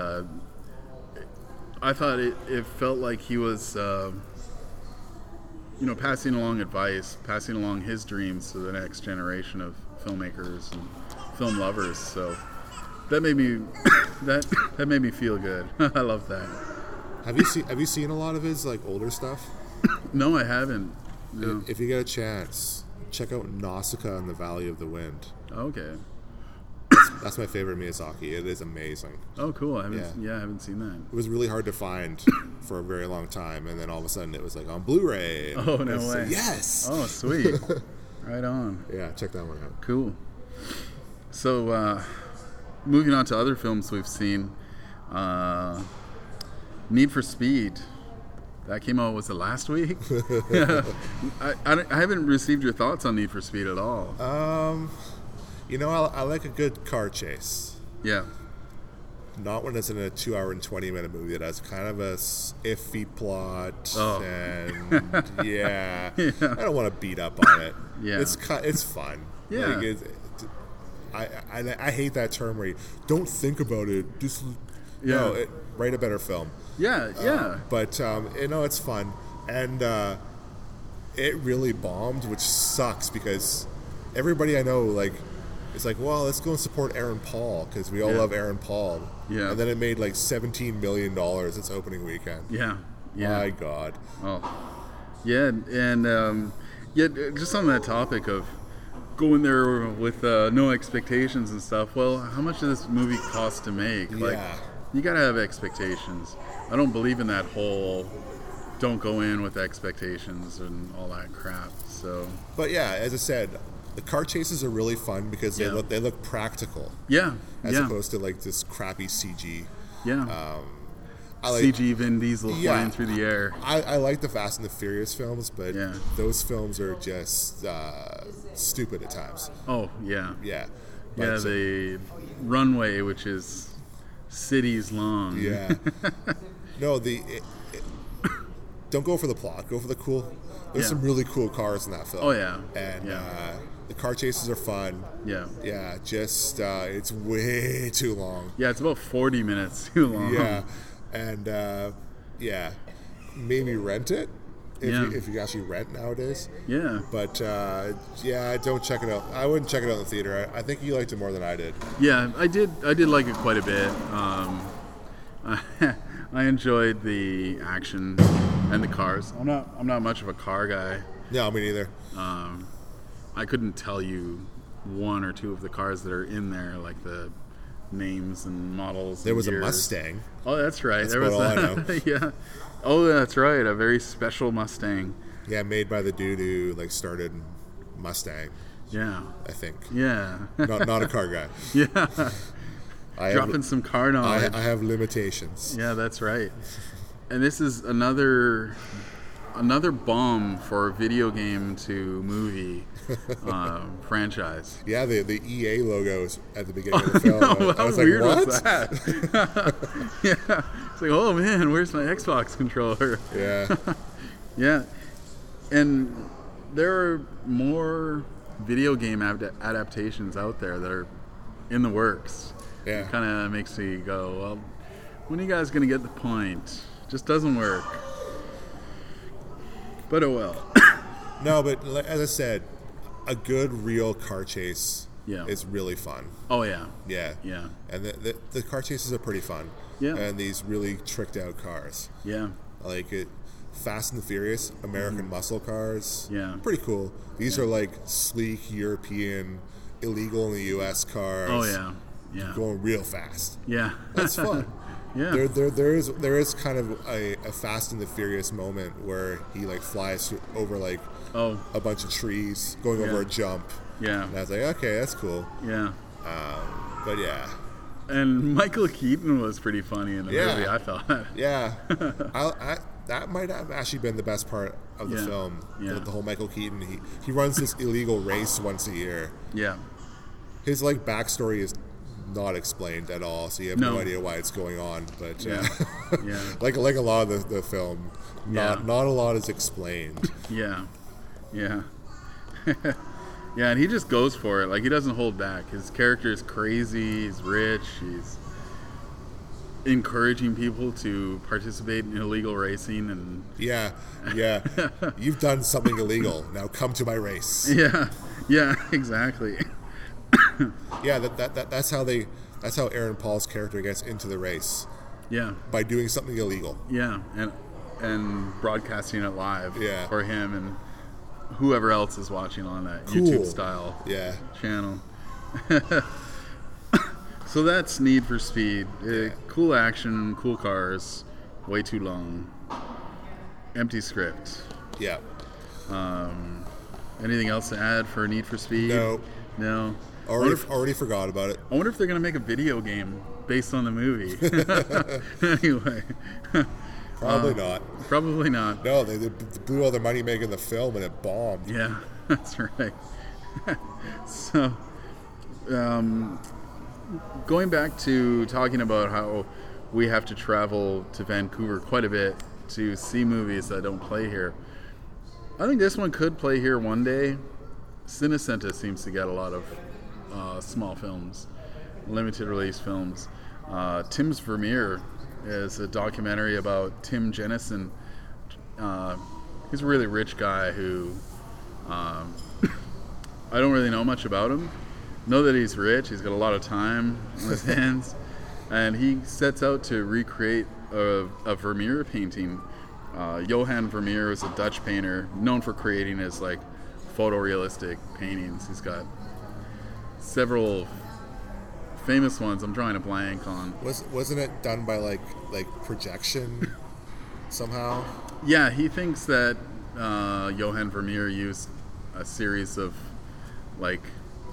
I thought it felt like he was, passing along advice, passing along his dreams to the next generation of filmmakers and film lovers. So that made me that made me feel good. I love that. Have you seen a lot of his like older stuff? No, I haven't. No. If you get a chance, check out Nausicaa and the Valley of the Wind. Okay. That's my favorite Miyazaki. It is amazing. Oh, cool. I haven't seen that. It was really hard to find for a very long time, and then all of a sudden it was like on Blu-ray. Oh, no way. Yes. Oh, sweet. Right on. Yeah, check that one out. Cool. So, moving on to other films we've seen, Need for Speed. That came out, was it last week? I haven't received your thoughts on Need for Speed at all. I like a good car chase. Yeah. Not when it's in a 2 hour and 20-minute movie that has kind of a iffy plot. Oh. And yeah, I don't want to beat up on it. Yeah. It's fun. Yeah. Like I hate that term where you don't think about it. Just write a better film. Yeah, yeah. But it's fun, and it really bombed, which sucks because everybody I know it's like, well, let's go and support Aaron Paul because we all love Aaron Paul. Yeah. And then it made like $17 million its opening weekend. Yeah. Yeah. My God. Oh. Yeah, and just on that topic of going there with no expectations and stuff. Well, how much does this movie cost to make? Like, you gotta have expectations. I don't believe in that whole don't go in with expectations and all that crap. So. But yeah, as I said, the car chases are really fun because they look practical. Yeah. As opposed to like this crappy CG. Yeah. CG Vin Diesel flying through the air. I like the Fast and the Furious films, but those films are just stupid at times. Oh, yeah. Yeah. Yeah, the runway, which is cities long. Yeah. No, don't go for the plot. Go for the cool. There's some really cool cars in that film. Oh, yeah. And the car chases are fun. Yeah. Yeah, just it's way too long. Yeah, it's about 40 minutes too long. Yeah. And maybe rent it if you actually rent nowadays. Yeah. But don't check it out. I wouldn't check it out in the theater. I think you liked it more than I did. Yeah, I did like it quite a bit. I enjoyed the action and the cars. I'm not much of a car guy. No, me neither. I couldn't tell you one or two of the cars that are in there, like the names and models. There and was a years. Mustang. Oh, that's right. That's there was all I know. Yeah. Oh, that's right. A very special Mustang. Yeah, made by the dude who like started Mustang. Yeah. I think. Yeah. Not a car guy. Yeah. I Dropping have, some car knowledge. I have limitations. Yeah, that's right. And this is another bomb for video game to movie franchise. Yeah, the EA logos at the beginning of the film. I How was weird like, what? was that? Yeah. It's like, oh man, where's my Xbox controller? Yeah. Yeah. And there are more video game adaptations out there that are in the works. Yeah. It kind of makes me go, well, when are you guys going to get the point? Just doesn't work. But oh well. No, but as I said, a good real car chase is really fun. Oh yeah. Yeah. Yeah. And the car chases are pretty fun. Yeah. And these really tricked out cars. Yeah. Like Fast and the Furious, American muscle cars. Yeah. Pretty cool. These are like sleek European, illegal in the U.S. cars. Oh yeah. Yeah. Going real fast. Yeah. That's fun. Yeah. There is kind of a Fast and the Furious moment where he like flies over like a bunch of trees, going over a jump. Yeah. And I was like, okay, that's cool. Yeah. But yeah. And Michael Keaton was pretty funny in the movie, I thought. Yeah. That might have actually been the best part of the film. Yeah. The whole Michael Keaton. He runs this illegal race once a year. Yeah. His like backstory is not explained at all, so you have no idea why it's going on. But Yeah. like a lot of the film, not a lot is explained. Yeah. Yeah. Yeah, and he just goes for it. Like, he doesn't hold back. His character is crazy. He's rich. He's encouraging people to participate in illegal racing. And Yeah. You've done something illegal. Now come to my race. Yeah, exactly. Yeah, that's how Aaron Paul's character gets into the race. Yeah. By doing something illegal. Yeah, and broadcasting it live for him and whoever else is watching on that YouTube style channel. So that's Need for Speed. Cool action, cool cars, way too long. Empty script. Yeah. Anything else to add for Need for Speed? No. Already forgot about it. I wonder if they're going to make a video game based on the movie. Anyway. Probably not. Probably not. No, they blew all their money making the film and it bombed. Yeah, that's right. So, going back to talking about how we have to travel to Vancouver quite a bit to see movies that don't play here, I think this one could play here one day. Cinecenta seems to get a lot of small films, limited release films. Tim's Vermeer is a documentary about Tim Jennison. He's a really rich guy who I don't really know much about him. Know that he's rich. He's got a lot of time on his hands, and he sets out to recreate a Vermeer painting. Johan Vermeer is a Dutch painter known for creating his like photorealistic paintings. He's got several famous ones. I'm drawing a blank on. Wasn't it done by like projection somehow? Yeah, he thinks that Johan Vermeer used a series of like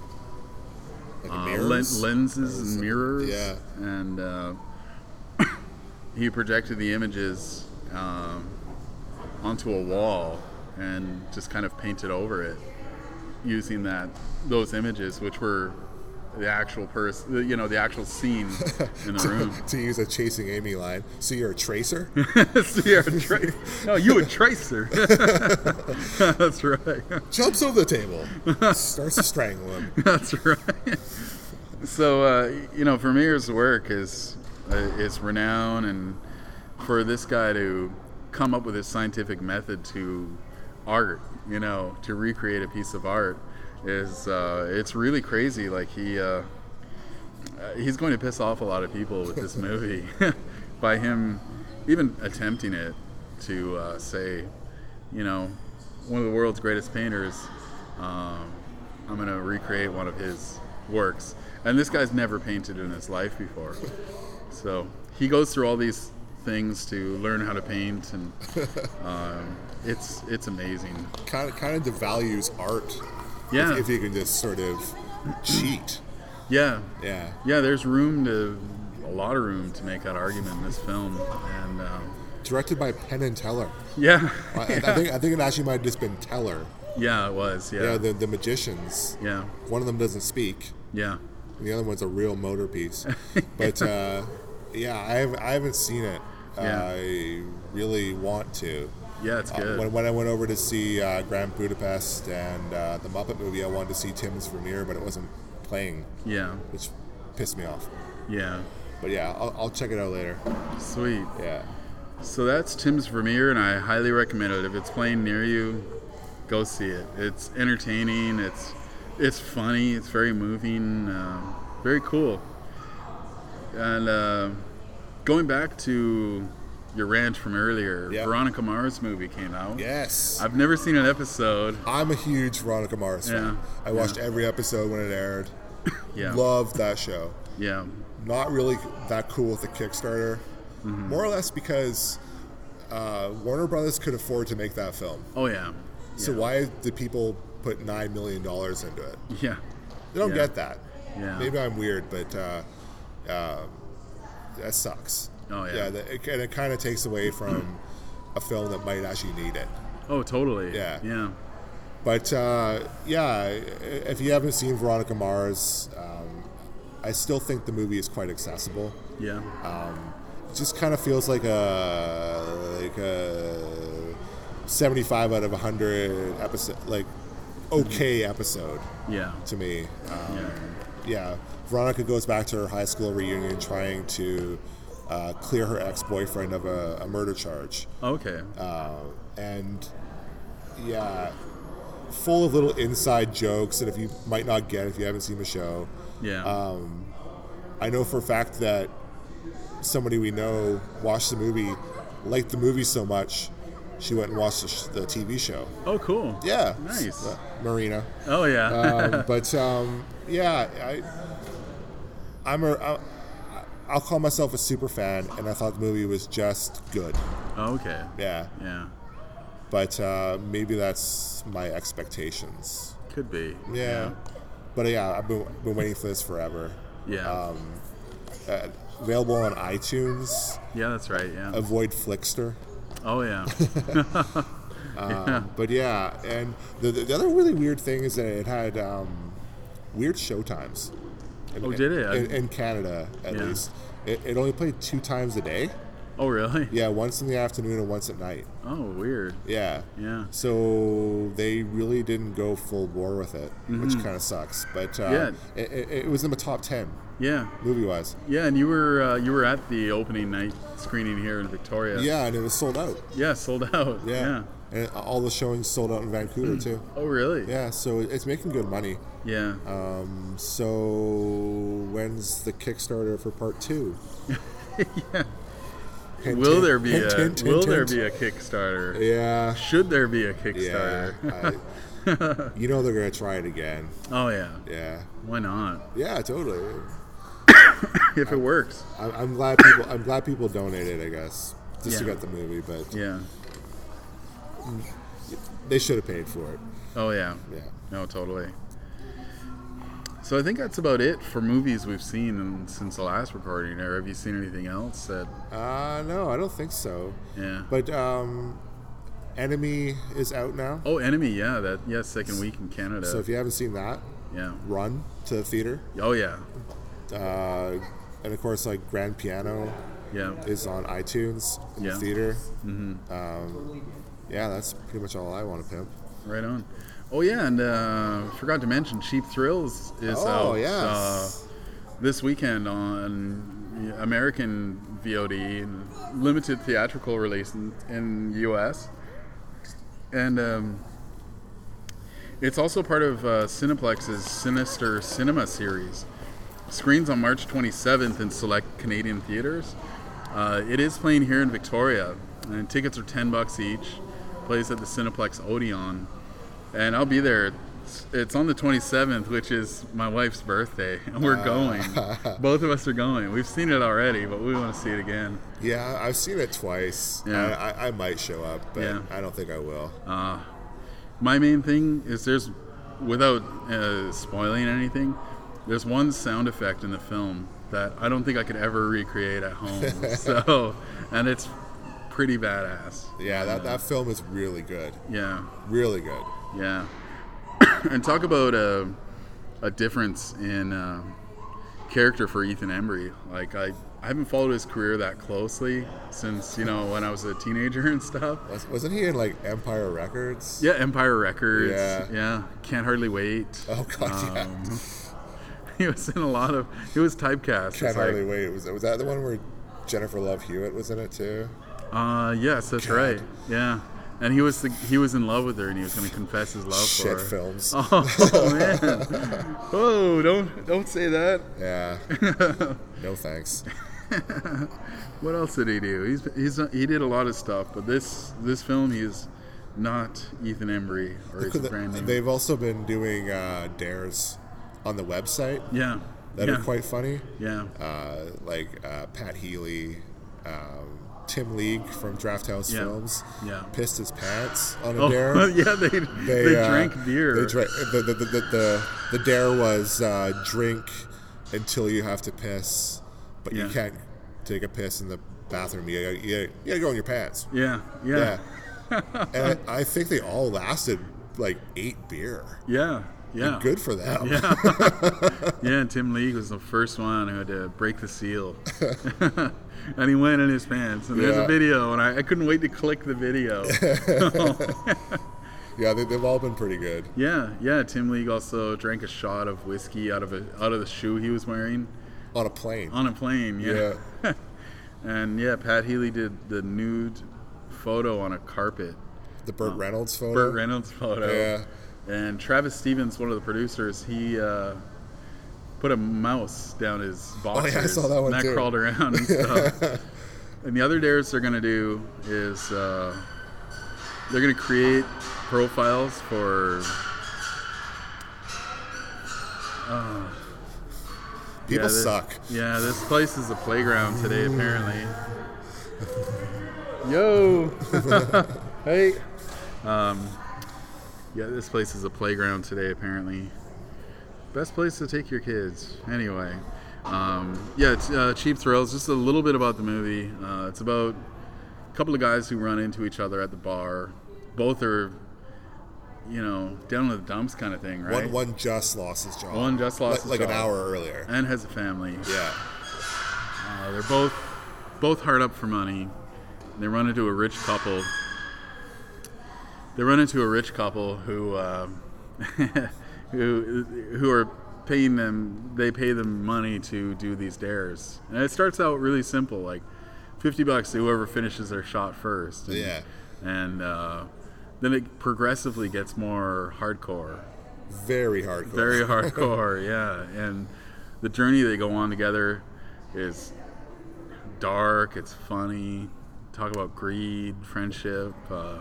lenses and mirrors. Yeah. And he projected the images onto a wall and just kind of painted over it using those images, which were the actual person, the actual scene in the room. To use a Chasing Amy line, so you're a tracer? No, you a tracer. That's right. Jumps over the table, starts to strangle him. That's right. So, Vermeer's work is renowned, and for this guy to come up with his scientific method to art, to recreate a piece of art, is it's really crazy. Like he's going to piss off a lot of people with this movie by him even attempting it. to say, you know, one of the world's greatest painters, I'm going to recreate one of his works. And this guy's never painted in his life before. So he goes through all these things to learn how to paint, and it's amazing. Kind of devalues art. Yeah. If you can just sort of cheat. Yeah. Yeah. Yeah, there's a lot of room to make that argument in this film. And Directed by Penn and Teller. yeah. I think it actually might have just been Teller. Yeah, it was. Yeah. Yeah, the magicians. Yeah. One of them doesn't speak. Yeah. And the other one's a real motor piece. But yeah, I haven't seen it. Yeah. I really want to. Yeah, it's good. When I went over to see Grand Budapest and the Muppet movie, I wanted to see Tim's Vermeer, but it wasn't playing, Yeah. which pissed me off. Yeah. But yeah, I'll check it out later. Sweet. Yeah. So that's Tim's Vermeer, and I highly recommend it. If it's playing near you, go see it. It's entertaining. It's funny. It's very moving. Very cool. And going back to your rant from earlier, Yeah. Veronica Mars movie came out. Yes. I've never seen an episode. I'm a huge Veronica Mars fan. Yeah. I watched every episode when it aired. Yeah. Loved that show. Yeah. Not really that cool with the Kickstarter. Mm-hmm. More or less because Warner Brothers could afford to make that film. Oh yeah. So Yeah. why did people put $9 million into it? Yeah. They don't Yeah. get that. Yeah. Maybe I'm weird, but that sucks. Oh, yeah. It kind of takes away from a film that might actually need it. Oh, totally. Yeah. Yeah. But yeah, if you haven't seen Veronica Mars, I still think the movie is quite accessible. Yeah. It just kind of feels like a 75 out of 100 episode, like okay episode Yeah. to me. Yeah. Yeah, Veronica goes back to her high school reunion trying to clear her ex-boyfriend of a murder charge. Okay. And yeah, full of little inside jokes that if you might not get if you haven't seen the show. Yeah. I know for a fact that somebody we know watched the movie, liked the movie so much, she went and watched the TV show. Oh, cool. Yeah. Nice. Marina. Oh, yeah. But yeah, I'll call myself a super fan, and I thought the movie was just good. Okay. Yeah. Yeah. But maybe that's my expectations. Could be. Yeah. But yeah, I've been waiting for this forever. Yeah. Available on iTunes. Yeah, that's right. Yeah. Avoid Flickster. Oh, yeah. But yeah, and the other really weird thing is that it had weird showtimes. Oh, did it? In Canada, at Yeah. least. It only played 2 times a day. Oh, really? Yeah, once in the afternoon and once at night. Oh, weird. Yeah. Yeah. So they really didn't go full bore with it, which kind of sucks. But Yeah. it was in the top 10 Yeah. movie-wise. Yeah, and you were at the opening night screening here in Victoria. Yeah, and it was sold out. Yeah, sold out. Yeah. And all the showings sold out in Vancouver too. Oh, really? Yeah, so it's making good money. Yeah. So when's the Kickstarter for part 2? Yeah. Hint, Will hint, there be hint, a hint, Will hint, there hint. be a Kickstarter? Yeah. Should there be a Yeah. Kickstarter? You know they're gonna try it again. Oh yeah. Yeah. Why not? Yeah, totally. If it works. I'm glad people donated, I guess, just to Yeah. get the movie, but Yeah. they should have paid for it. Oh yeah. Yeah. No, totally. So I think that's about it for movies we've seen since the last recording. Or have you seen anything else that? No, I don't think so. Yeah. But Enemy is out now. Oh, Enemy. Yeah. Second week in Canada. So if you haven't seen that, Yeah. run to the theater. Oh yeah. And of course, like Grand Piano Yeah. is on iTunes in Yeah. the theater. Mm-hmm. Yeah, that's pretty much all I want to pimp. Right on. Oh yeah, and forgot to mention Cheap Thrills is out yes. this weekend on American VOD and limited theatrical release in U.S. And it's also part of Cineplex's Sinister Cinema series. Screens on March 27th in select Canadian theaters. It is playing here in Victoria, and tickets are $10 each. Plays at the Cineplex Odeon, and I'll be there. It's on the 27th, which is my wife's birthday, and we're going. Both of us are going. We've seen it already, but we want to see it again. Yeah, I've seen it twice. Yeah. I might show up, but Yeah. I don't think I will. My main thing is without spoiling anything, there's one sound effect in the film that I don't think I could ever recreate at home. And it's pretty badass. Yeah, that film is really good. Yeah, Really good. yeah. And talk about a difference in character for Ethan Embry. Like I haven't followed his career that closely since when I was a teenager and stuff. Wasn't he in like Empire Records? Yeah, Empire Records. Yeah. Can't Hardly Wait. Oh God, yeah. He was in a lot of. He was typecast. Can't Hardly Wait. Was that the one where Jennifer Love Hewitt was in it too? Yes, that's God. right. Yeah, and he was in love with her, and he was going to confess his love for her. Shit films. Oh man! Oh, don't say that. Yeah. No thanks. What else did he do? He did a lot of stuff, but this film he's not Ethan Embry or his brand name. They've also been doing dares on the website Yeah. that are quite funny. Yeah. Like Pat Healy, Tim League from Draft House Yeah. Films, Yeah. pissed his pants on a dare. Yeah, they drank beer. They drank, the dare was drink until you have to piss, but you Yeah. can't take a piss in the bathroom. You gotta go in your pants. Yeah. Yeah. And I think they all lasted like 8 beer. Yeah. Yeah. Good for them. Yeah. Yeah, and Tim League was the first one who had to break the seal. And he went in his pants. And there's Yeah. a video, and I couldn't wait to click the video. Yeah, they've all been pretty good. Yeah. Tim League also drank a shot of whiskey out of the shoe he was wearing On a plane. on a plane. Yeah. And Pat Healy did the nude photo on a carpet. The Burt Reynolds photo. Burt Reynolds photo. Yeah. And Travis Stevens, one of the producers, he put a mouse down his boxers. I saw that one and too. crawled around and stuff. And the other dares they're going to do is they're going to create profiles for... People suck. Yeah, this place is a playground today, apparently. Yo! Hey! Yeah, this place is a playground today, apparently. Best place to take your kids. Anyway. It's Cheap Thrills. Just a little bit about the movie. It's about a couple of guys who run into each other at the bar. Both are, down in the dumps kind of thing, right? One just lost his job. One just lost his like job. an hour earlier. And has a family. Yeah. They're both hard up for money. They run into a rich couple. Who who are paying them. They pay them money to do these dares, and it starts out really simple, like $50 to whoever finishes their shot first. And then it progressively gets more hardcore. Very hardcore. Very hardcore, yeah. And the journey they go on together is dark. It's funny. Talk about greed, friendship,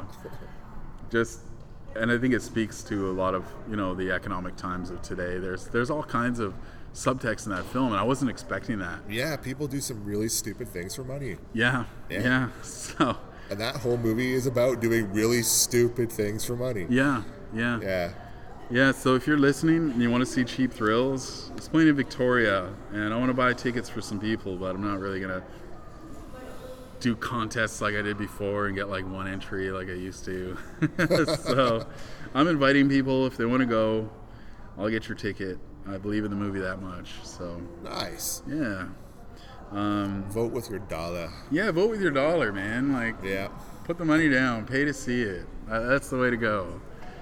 and I think it speaks to a lot of the economic times of today. There's all kinds of subtext in that film, and I wasn't expecting that. Yeah, people do some really stupid things for money. Yeah. So. And that whole movie is about doing really stupid things for money. Yeah. Yeah, so if you're listening and you want to see Cheap Thrills, it's playing in Victoria, and I want to buy tickets for some people, but I'm not really going to do contests like I did before and get like one entry like I used to. So I'm inviting people. If they want to go, I'll get your ticket. I believe in the movie that much. So Nice. yeah. Vote with your dollar. Yeah, vote with your dollar, man. Like, Yeah. put the money down, pay to see it. That's the way to go.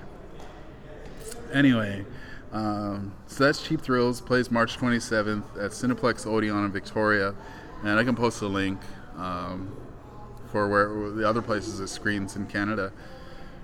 Anyway, so that's Cheap Thrills. Plays March 27th at Cineplex Odeon in Victoria, and I can post a link for where the other places it screens in Canada.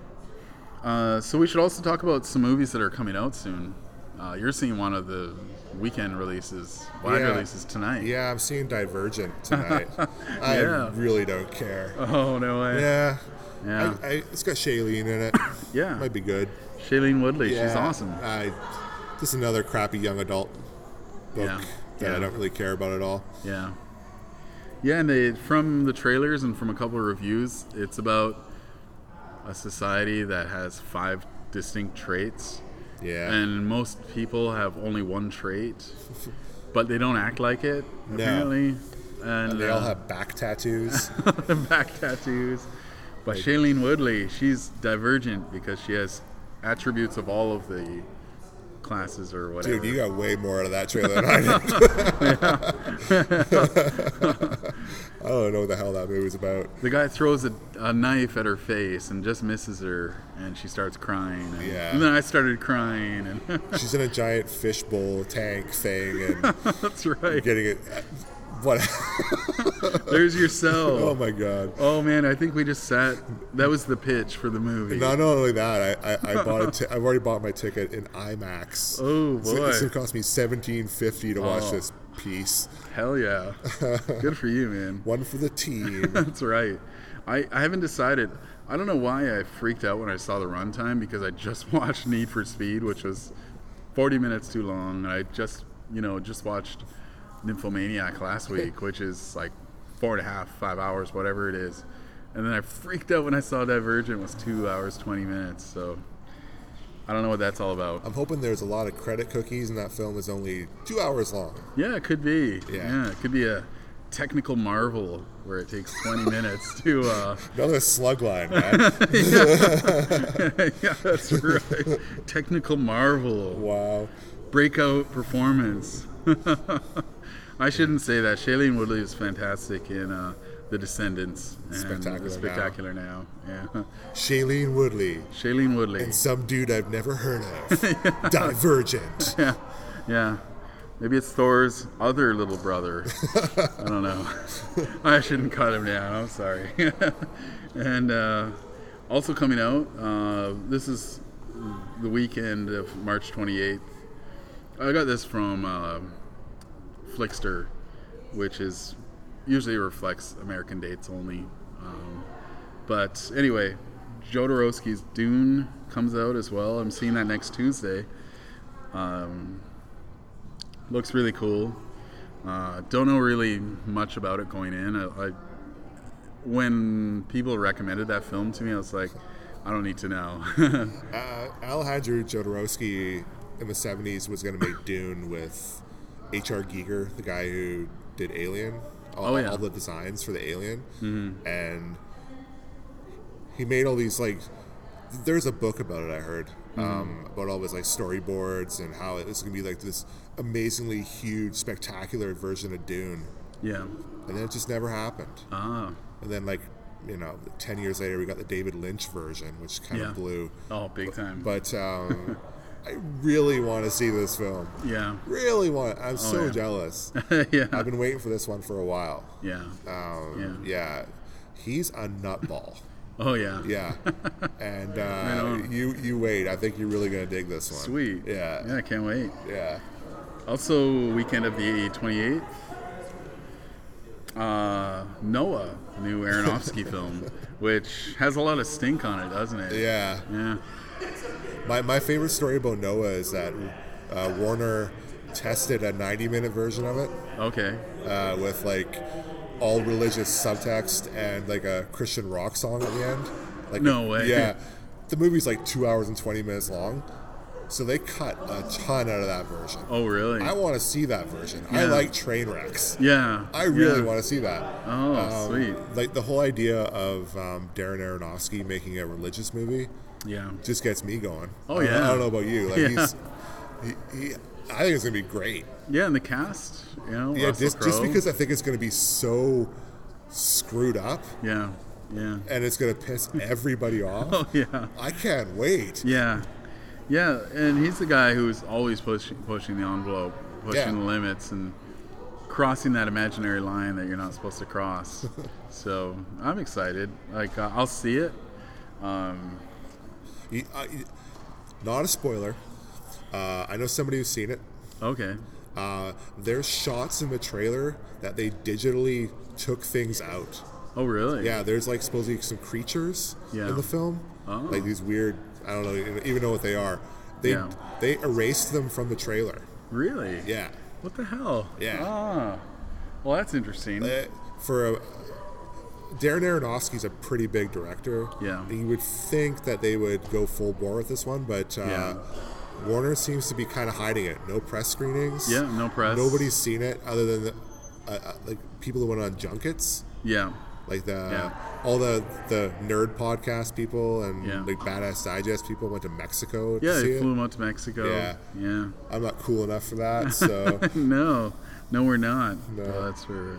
So we should also talk about some movies that are coming out soon. You're seeing one of the weekend releases, wide releases tonight. Yeah, I'm seeing Divergent tonight. I really don't care. Oh, no way. Yeah. Yeah. It's got Shailene in it. Yeah. Might be good. Shailene Woodley, Yeah. she's awesome. Just another crappy young adult book that I don't really care about at all. Yeah. Yeah, and from the trailers and from a couple of reviews, it's about a society that has 5 distinct traits. Yeah. And most people have only one trait, but they don't act like it, No. apparently. And they all have back tattoos. back tattoos. But Shailene Woodley, she's divergent because she has attributes of all of the classes or whatever. Dude, you got way more out of that trailer than I did. I don't know what the hell that movie's about. The guy throws a knife at her face and just misses her, and she starts crying. And then I started crying. And she's in a giant fishbowl tank thing, and that's right. Getting it. What? There's your cell. Oh my god. Oh man, I think we just sat. That was the pitch for the movie. Not only that, I bought I've already bought my ticket in IMAX. Oh boy, it's gonna cost me $17.50 to watch this piece. Hell yeah, good for you, man. One for the team. That's right. I haven't decided. I don't know why I freaked out when I saw the runtime because I just watched Need for Speed, which was 40 minutes too long. I just watched Nymphomaniac last week, which is like 4.5, 5 hours, whatever it is. And then I freaked out when I saw Divergent was 2 hours, 20 minutes. So I don't know what that's all about. I'm hoping there's a lot of credit cookies and that film is only 2 hours long. Yeah, it could be. Yeah, it could be a technical marvel where it takes 20 minutes to... Another slug line, man. Yeah, that's right. Technical marvel. Wow. Breakout performance. I shouldn't say that. Shailene Woodley is fantastic in The Descendants. And Spectacular Now. Yeah. Shailene Woodley. And some dude I've never heard of. Divergent. Yeah. Yeah. Maybe it's Thor's other little brother. I don't know. I shouldn't cut him down. I'm sorry. And also coming out, this is the weekend of March 28th. I got this from Flickster, which is usually reflects American dates only. But anyway, Jodorowsky's Dune comes out as well. I'm seeing that next Tuesday. Looks really cool. Don't know really much about it going in. When people recommended that film to me, I was like, I don't need to know. Alejandro Jodorowsky in the 70s was going to make Dune with H.R. Giger, the guy who did Alien, all the designs for the Alien. Mm-hmm. And he made all these, like, there's a book about it I heard, about all his, like, storyboards and how it's going to be, like, this amazingly huge, spectacular version of Dune. Yeah. And then it just never happened. Ah. And then, like, 10 years later, we got the David Lynch version, which kind of blew. Oh, big time. But I really want to see this film. Yeah. Really want. I'm so jealous. Yeah. I've been waiting for this one for a while. Yeah. Yeah. He's a nutball. Oh, yeah. Yeah. And you wait. I think you're really going to dig this one. Sweet. Yeah. Yeah, I can't wait. Yeah. Also, weekend of the 28th, Noah, new Aronofsky film, which has a lot of stink on it, doesn't it? Yeah. Yeah. My favorite story about Noah is that Warner tested a 90-minute version of it. Okay. With like all religious subtext and like a Christian rock song at the end. Like, no way. Yeah. The movie's like 2 hours and 20 minutes long. So they cut a ton out of that version. Oh, really? I want to see that version. Yeah. I like train wrecks. Yeah. I really want to see that. Oh, sweet. Like the whole idea of Darren Aronofsky making a religious movie just gets me going. Oh, yeah. I don't know about you. Like I think it's going to be great. Yeah, and the cast, Yeah, just because I think it's going to be so screwed up. Yeah, yeah. And it's going to piss everybody off. Oh, yeah. I can't wait. Yeah. Yeah, and he's the guy who's always pushing the envelope, pushing the limits, and crossing that imaginary line that you're not supposed to cross. So I'm excited. Like, I'll see it. Not a spoiler. I know somebody who's seen it. Okay. There's shots in the trailer that they digitally took things out. Oh, really? Yeah, there's like supposedly some creatures in the film, like these weird. I don't know, even know what they are. They erased them from the trailer. Really? Yeah. What the hell? Yeah. Ah. Well, that's interesting. Darren Aronofsky's a pretty big director. Yeah. You would think that they would go full bore with this one, but Warner seems to be kind of hiding it. No press screenings. Yeah, no press. Nobody's seen it other than like people who went on junkets. Yeah. Like all the nerd podcast people and like Badass Digest people went to Mexico to see they it. flew them out to Mexico. Yeah. I'm not cool enough for that, so... No, we're not. No. Oh, that's for...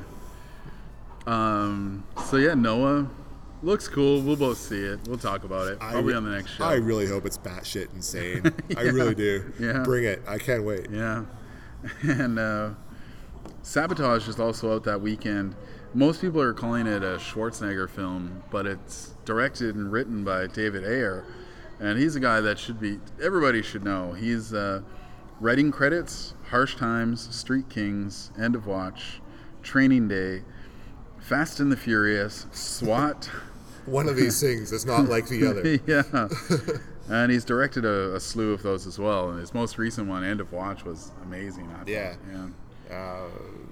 So yeah, Noah looks cool. We'll both see it. We'll talk about it. Probably on the next show. I really hope it's batshit insane. I really do. Yeah. Bring it. I can't wait. Yeah. And Sabotage is also out that weekend. Most people are calling it a Schwarzenegger film, but it's directed and written by David Ayer, and he's a guy that everybody should know. He's writing credits: Harsh Times, Street Kings, End of Watch, Training Day, Fast and the Furious, SWAT. One of these things is not like the other. Yeah. And he's directed a slew of those as well. And his most recent one, End of Watch, was amazing. I thought.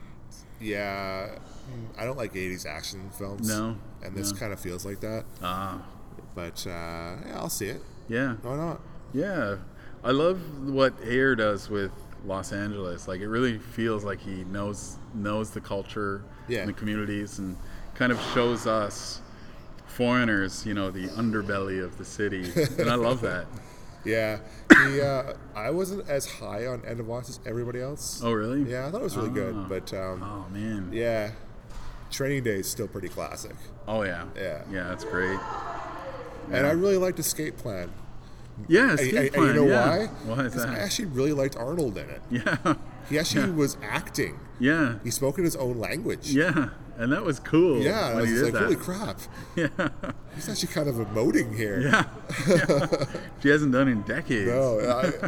Yeah. I don't like 80s action films. No. And this kind of feels like that. But I'll see it. Yeah. Why not? Yeah. I love what Ayer does with Los Angeles. Like, it really feels like he knows the culture and the communities, and kind of shows us foreigners, the underbelly of the city. And I love that. Yeah. I wasn't as high on End of Watch as everybody else. Oh, really? Yeah, I thought it was really good. But oh, man. Yeah. Training Day is still pretty classic. Oh, yeah. Yeah. Yeah, that's great. Yeah. And I really liked Escape Plan. Yeah, Escape Plan. And you know why? Why is that? I actually really liked Arnold in it. Yeah. He actually was acting. Yeah. He spoke in his own language. Yeah. And that was cool. Yeah, I was like, holy crap. Yeah. He's actually kind of emoting here. Yeah. She hasn't done in decades. No,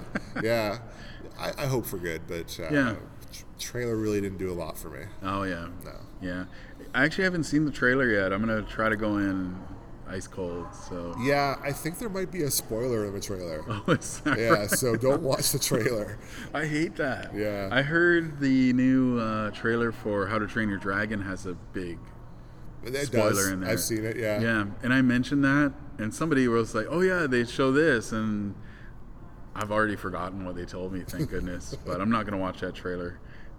I hope for good, but trailer really didn't do a lot for me. Oh, yeah. No. Yeah. I actually haven't seen the trailer yet. I'm going to try to go in ice cold, so... Yeah, I think there might be a spoiler in the trailer. Oh, is that right? So don't watch the trailer. I hate that. Yeah. I heard the new trailer for How to Train Your Dragon has a big spoiler in there. I've seen it, yeah. Yeah, and I mentioned that, and somebody was like, oh yeah, they show this, and I've already forgotten what they told me, thank goodness, but I'm not going to watch that trailer.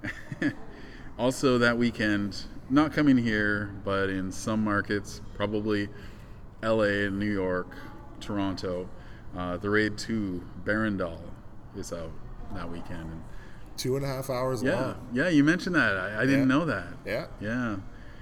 Also, that weekend, not coming here, but in some markets, probably LA, New York, Toronto, The Raid 2, Barandal is out that weekend. 2.5 hours long. Yeah, you mentioned that. I didn't know that. Yeah.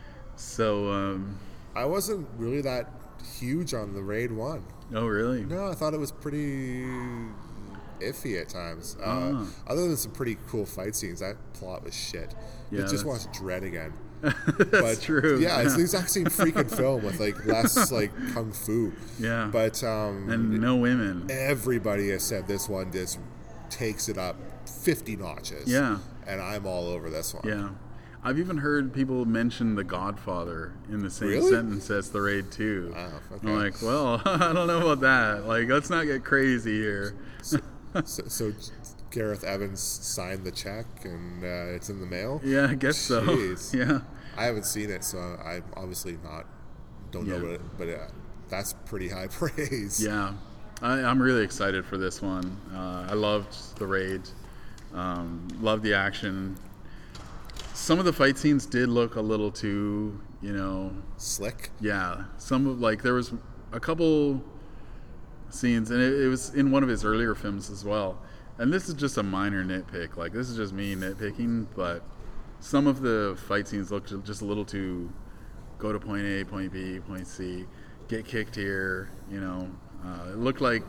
So, I wasn't really that huge on The Raid 1. Oh, really? No, I thought it was pretty iffy at times. Other than some pretty cool fight scenes, that plot was shit. Yeah, just watched Dread again. That's true. Yeah, it's the exact same freaking film with less kung fu. Yeah. But and no women. Everybody has said this one just takes it up 50 notches. Yeah. And I'm all over this one. Yeah. I've even heard people mention The Godfather in the same sentence as The Raid 2. Oh, okay. I'm like, well, I don't know about that. Let's not get crazy here. So Gareth Evans signed the check and it's in the mail? Yeah, I guess so. Jeez. Yeah. I haven't seen it, so I'm obviously don't know it, but that's pretty high praise. Yeah. I'm really excited for this one. I loved The Raid. Loved the action. Some of the fight scenes did look a little too, slick. Yeah. There was a couple scenes, and it was in one of his earlier films as well. And this is just a minor nitpick. This is just me nitpicking, but some of the fight scenes looked just a little too go to point A, point B, point C, get kicked here, It looked like,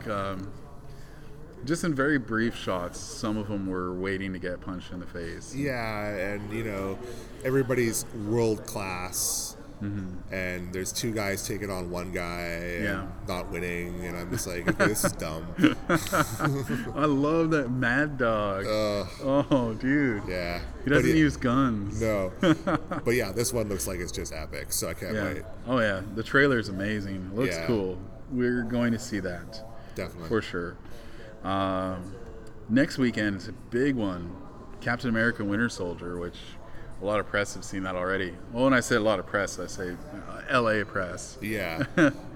just in very brief shots, some of them were waiting to get punched in the face. Yeah, and, everybody's world class. and there's two guys taking on one guy and Yeah. not winning, and I'm just like, okay, this is dumb. I love that Mad Dog. Oh, dude. Yeah. He doesn't But use guns. No. But yeah, this one looks like it's just epic, so I can't Yeah. wait. Oh, yeah. The trailer's amazing. Looks Yeah. cool. We're going to see that Definitely. for sure. Next weekend is a big one. Captain America Winter Soldier, which a lot of press have seen that already. Well, when I say a lot of press, I say LA press. Yeah.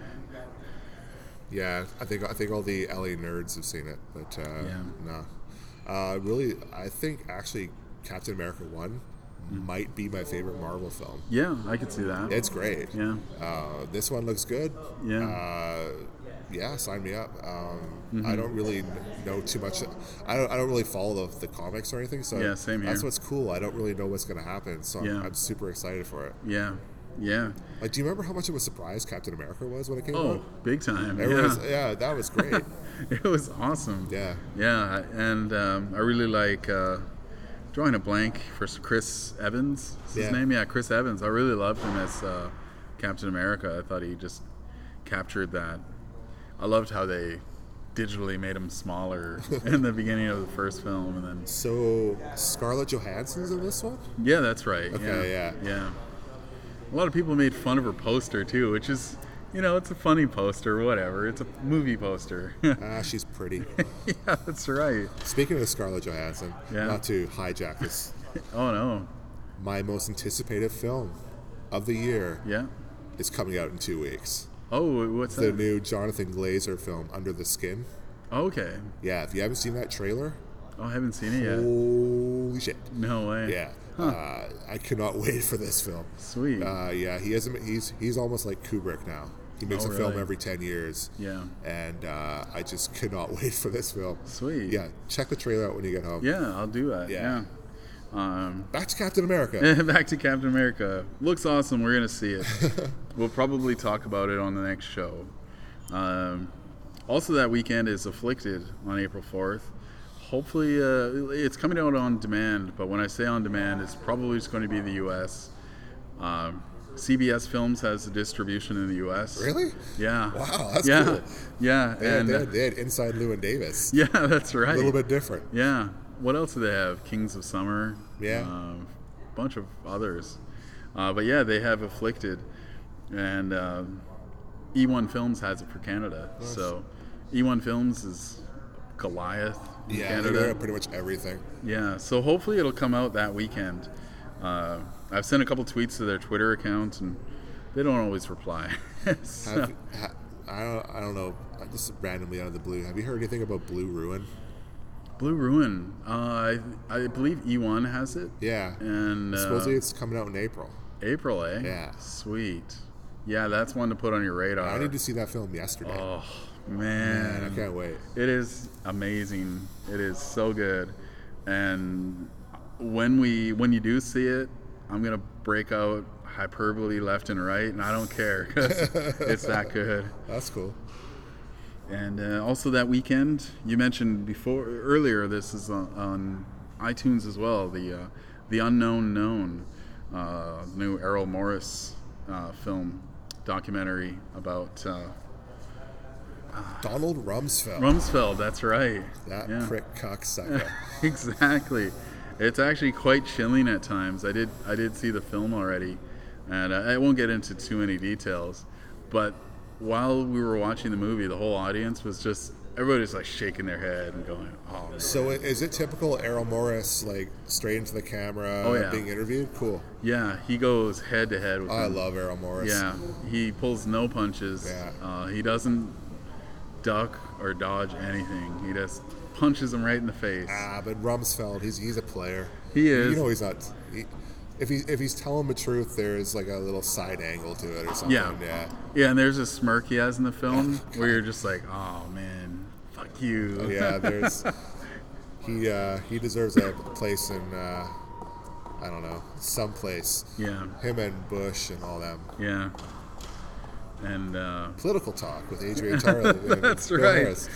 Yeah, I think all the LA nerds have seen it, but no. Really, I think actually Captain America 1 might be my favorite Marvel film. Yeah, I could see that. It's great. Yeah. This one looks good. Yeah. Yeah, sign me up. I don't really know too much. I don't really follow the comics or anything. So Yeah, same here. That's what's cool. I don't really know what's going to happen. So Yeah. I'm super excited for it. Yeah. Yeah. Like, do you remember how much of a surprise Captain America was when it came Oh, out? big time. Yeah, that was great. It was awesome. Yeah. Yeah, and I really like drawing a blank for Chris Evans. Is his Yeah. name? Yeah, Chris Evans. I really loved him as Captain America. I thought he just captured that. I loved how they digitally made him smaller in the beginning of the first film, and then So Scarlett Johansson's in this one? yeah, that's right. Okay, yeah. A lot of people made fun of her poster too, which is, it's a funny poster, whatever. It's a movie poster. She's pretty. Yeah, that's right. Speaking of Scarlett Johansson, Yeah. not to hijack this, Oh no. my most anticipated film of the year Yeah. is coming out in 2 weeks. Oh, what's The that? new Jonathan Glazer film, Under the Skin. Okay. Yeah, if you haven't seen that trailer, Oh, I haven't seen it yet. holy shit. No way. Yeah. I cannot wait for this film. Sweet. Yeah, he's almost like Kubrick now. He makes Oh, a film really? every 10 years. Yeah. And I just cannot wait for this film. Sweet. Yeah, check the trailer out when you get home. Yeah, I'll do that. Yeah. Yeah. Back to Captain America. Back to Captain America. Looks awesome. We're gonna see it. We'll probably talk about it on the next show. Also, that weekend is Afflicted on April 4th. Hopefully, it's coming out on demand. But when I say on demand, it's probably just going to be the U.S. CBS Films has the distribution in the U.S. Really? Yeah. Wow, that's yeah. cool. Yeah. They had Inside Llewyn Davis. Yeah, that's right. A little bit different. Yeah. What else do they have? Kings of Summer. Yeah. Bunch of others. But yeah, they have Afflicted, and E1 Films has it for Canada. Nice. So E1 Films is Goliath in Yeah, Canada. they got pretty much everything. Yeah. So hopefully it'll come out that weekend. I've sent a couple tweets to their Twitter account, and they don't always reply. So- I don't know. Just randomly out of the blue. Have you heard anything about Blue Ruin? Blue Ruin. I believe E1 has it. Yeah. And Supposedly it's coming out in April. April, eh? Yeah. Sweet. Yeah, that's one to put on your radar. I need to see that film yesterday. Oh, Man, man. I can't wait. It is amazing. It is so good. And when you do see it, I'm going to break out hyperbole left and right, and I don't care because it's that good. That's cool. And also that weekend, you mentioned earlier, this is on iTunes as well, the Unknown Known, new Errol Morris film documentary about Donald Rumsfeld. Rumsfeld. That's right. That Yeah. prick cocksucker. Exactly. It's actually quite chilling at times. I did see the film already, and I won't get into too many details, but while we were watching the movie, the whole audience was just, everybody's like shaking their head and going, oh man. So is it typical Errol Morris, like straight into the camera, Oh, yeah. being interviewed? Cool. Yeah, he goes head to head with I him. love Errol Morris. Yeah, he pulls no punches. Yeah. He doesn't duck or dodge anything. He just punches him right in the face. But Rumsfeld, he's a player. He is. You know he's not. If he's telling the truth, there's like a little side angle to it or something. Yeah. Yeah, and there's a smirk he has in the film where you're just like, oh man, fuck you. Yeah, there's he deserves a place in I don't know, someplace. Yeah. Him and Bush and all them. Yeah. And Political talk with Adrian Tarley. and That's Bill right. Harris.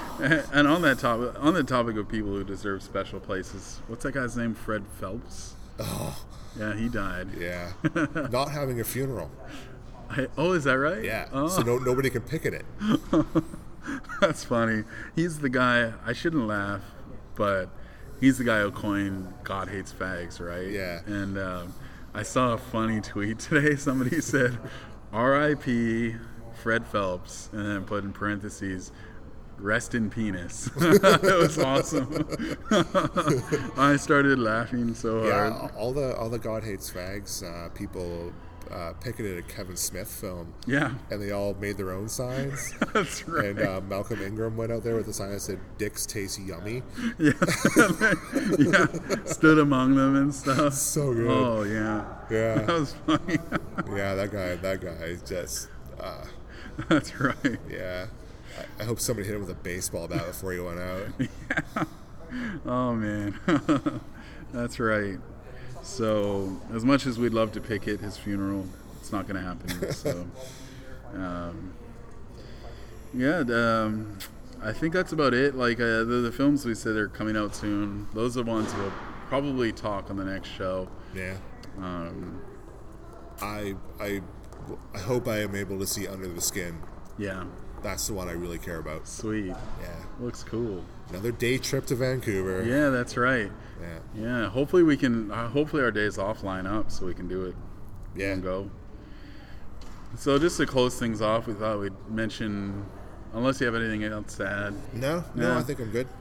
and on the topic of people who deserve special places, what's that guy's name? Fred Phelps? Oh, Yeah, he died. yeah. Not having a funeral. Oh, is that right? Yeah. Oh. So nobody can picket it. That's funny. He's the guy, I shouldn't laugh, but he's the guy who coined God hates fags, right? Yeah. And I saw a funny tweet today. Somebody said, R.I.P. Fred Phelps, and then put in parentheses, rest in penis. That was awesome. I started laughing so hard. Yeah, all the God hates fags people picketed a Kevin Smith film. Yeah, And they all made their own signs. that's right. And Malcolm Ingram went out there with a sign that said "Dicks taste yummy." Yeah. Yeah, stood among them and stuff. So good. Oh yeah, Yeah, that was funny. yeah. That guy is just. That's right. Yeah, I hope somebody hit him with a baseball bat before he went out. Oh man, that's right. So as much as we'd love to picket his funeral, it's not going to happen. So I think that's about it. Like the films we said are coming out soon. Those are the ones we'll probably talk on the next show. Yeah. I hope I am able to see Under the Skin. Yeah, That's the one I really care about. sweet. Yeah. Looks cool. Another day trip to Vancouver. Yeah, that's right. Yeah. Yeah, hopefully we can. Hopefully our days off line up so we can do it. Yeah. And go. So just to close things off, we thought we'd mention, unless you have anything else to add. No, Yeah. I think I'm good.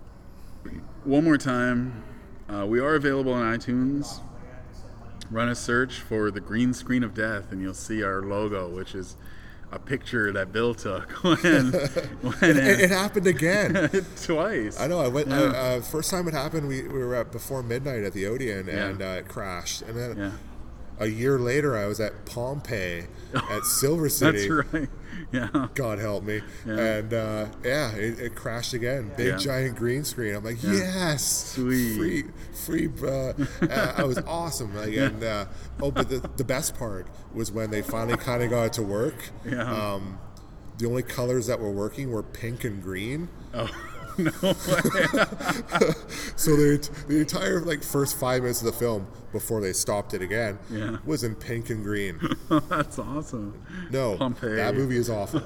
One more time, we are available on iTunes. Run a search for The Green Screen of Death, and you'll see our logo, which is a picture that Bill took when It happened again. twice. I know. I went. Yeah. First time it happened, we were at before midnight at the Odeon, and Yeah. it crashed. And then Yeah, a year later, I was at Pompeii at Silver City. that's right. Yeah, God help me. Yeah. And it crashed again. Big Yeah. giant green screen. I'm like, Yeah. yes, Sweet. free. It was awesome. Like, Yeah. and but the best part was when they finally kind of got it to work. Yeah. The only colors that were working were pink and green. Oh no way. So the entire first 5 minutes of the film before they stopped it again Yeah. was in pink and green. That's awesome. No, Pompeii. that movie is awful.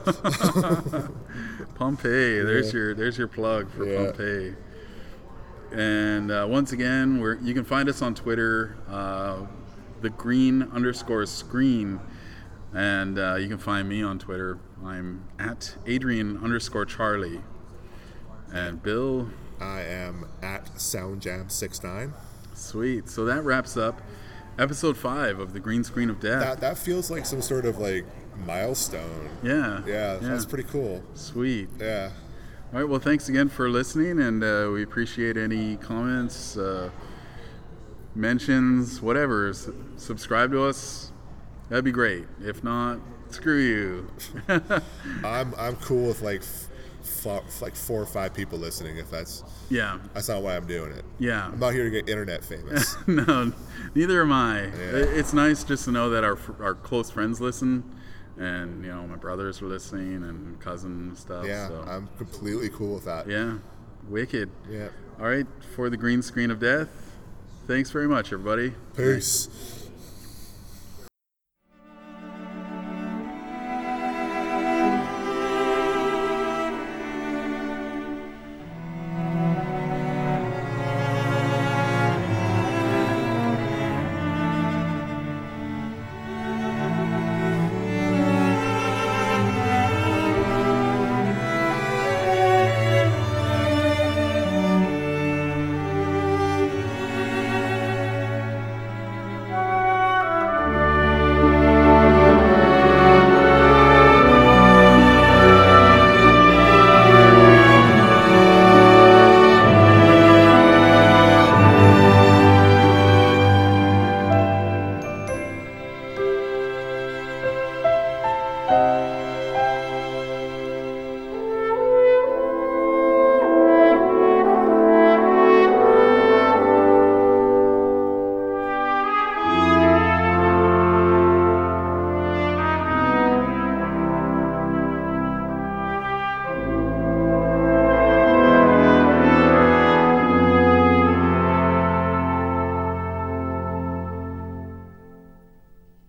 Pompeii. There's your plug for Yeah. Pompeii. And once again, you can find us on Twitter, the green_screen, and you can find me on Twitter. I'm at Adrian_Charlie. And Bill, I am at SoundJam69. sweet. So that wraps up episode 5 of The Green Screen of Death. That feels like some sort of milestone. Yeah. Yeah, that's pretty cool. Sweet. Yeah. All right, well, thanks again for listening, and we appreciate any comments, mentions, whatever. Subscribe to us. That'd be great. If not, screw you. I'm cool with 4 or 5 people listening. If that's Yeah, not why I'm doing it. yeah. I'm not here to get internet famous. No, neither am I. Yeah. It's nice just to know that our close friends listen, and my brothers were listening and cousins and stuff. Yeah, So. I'm completely cool with that. Yeah, wicked. Yeah. All right, for The Green Screen of Death, thanks very much, everybody. Peace.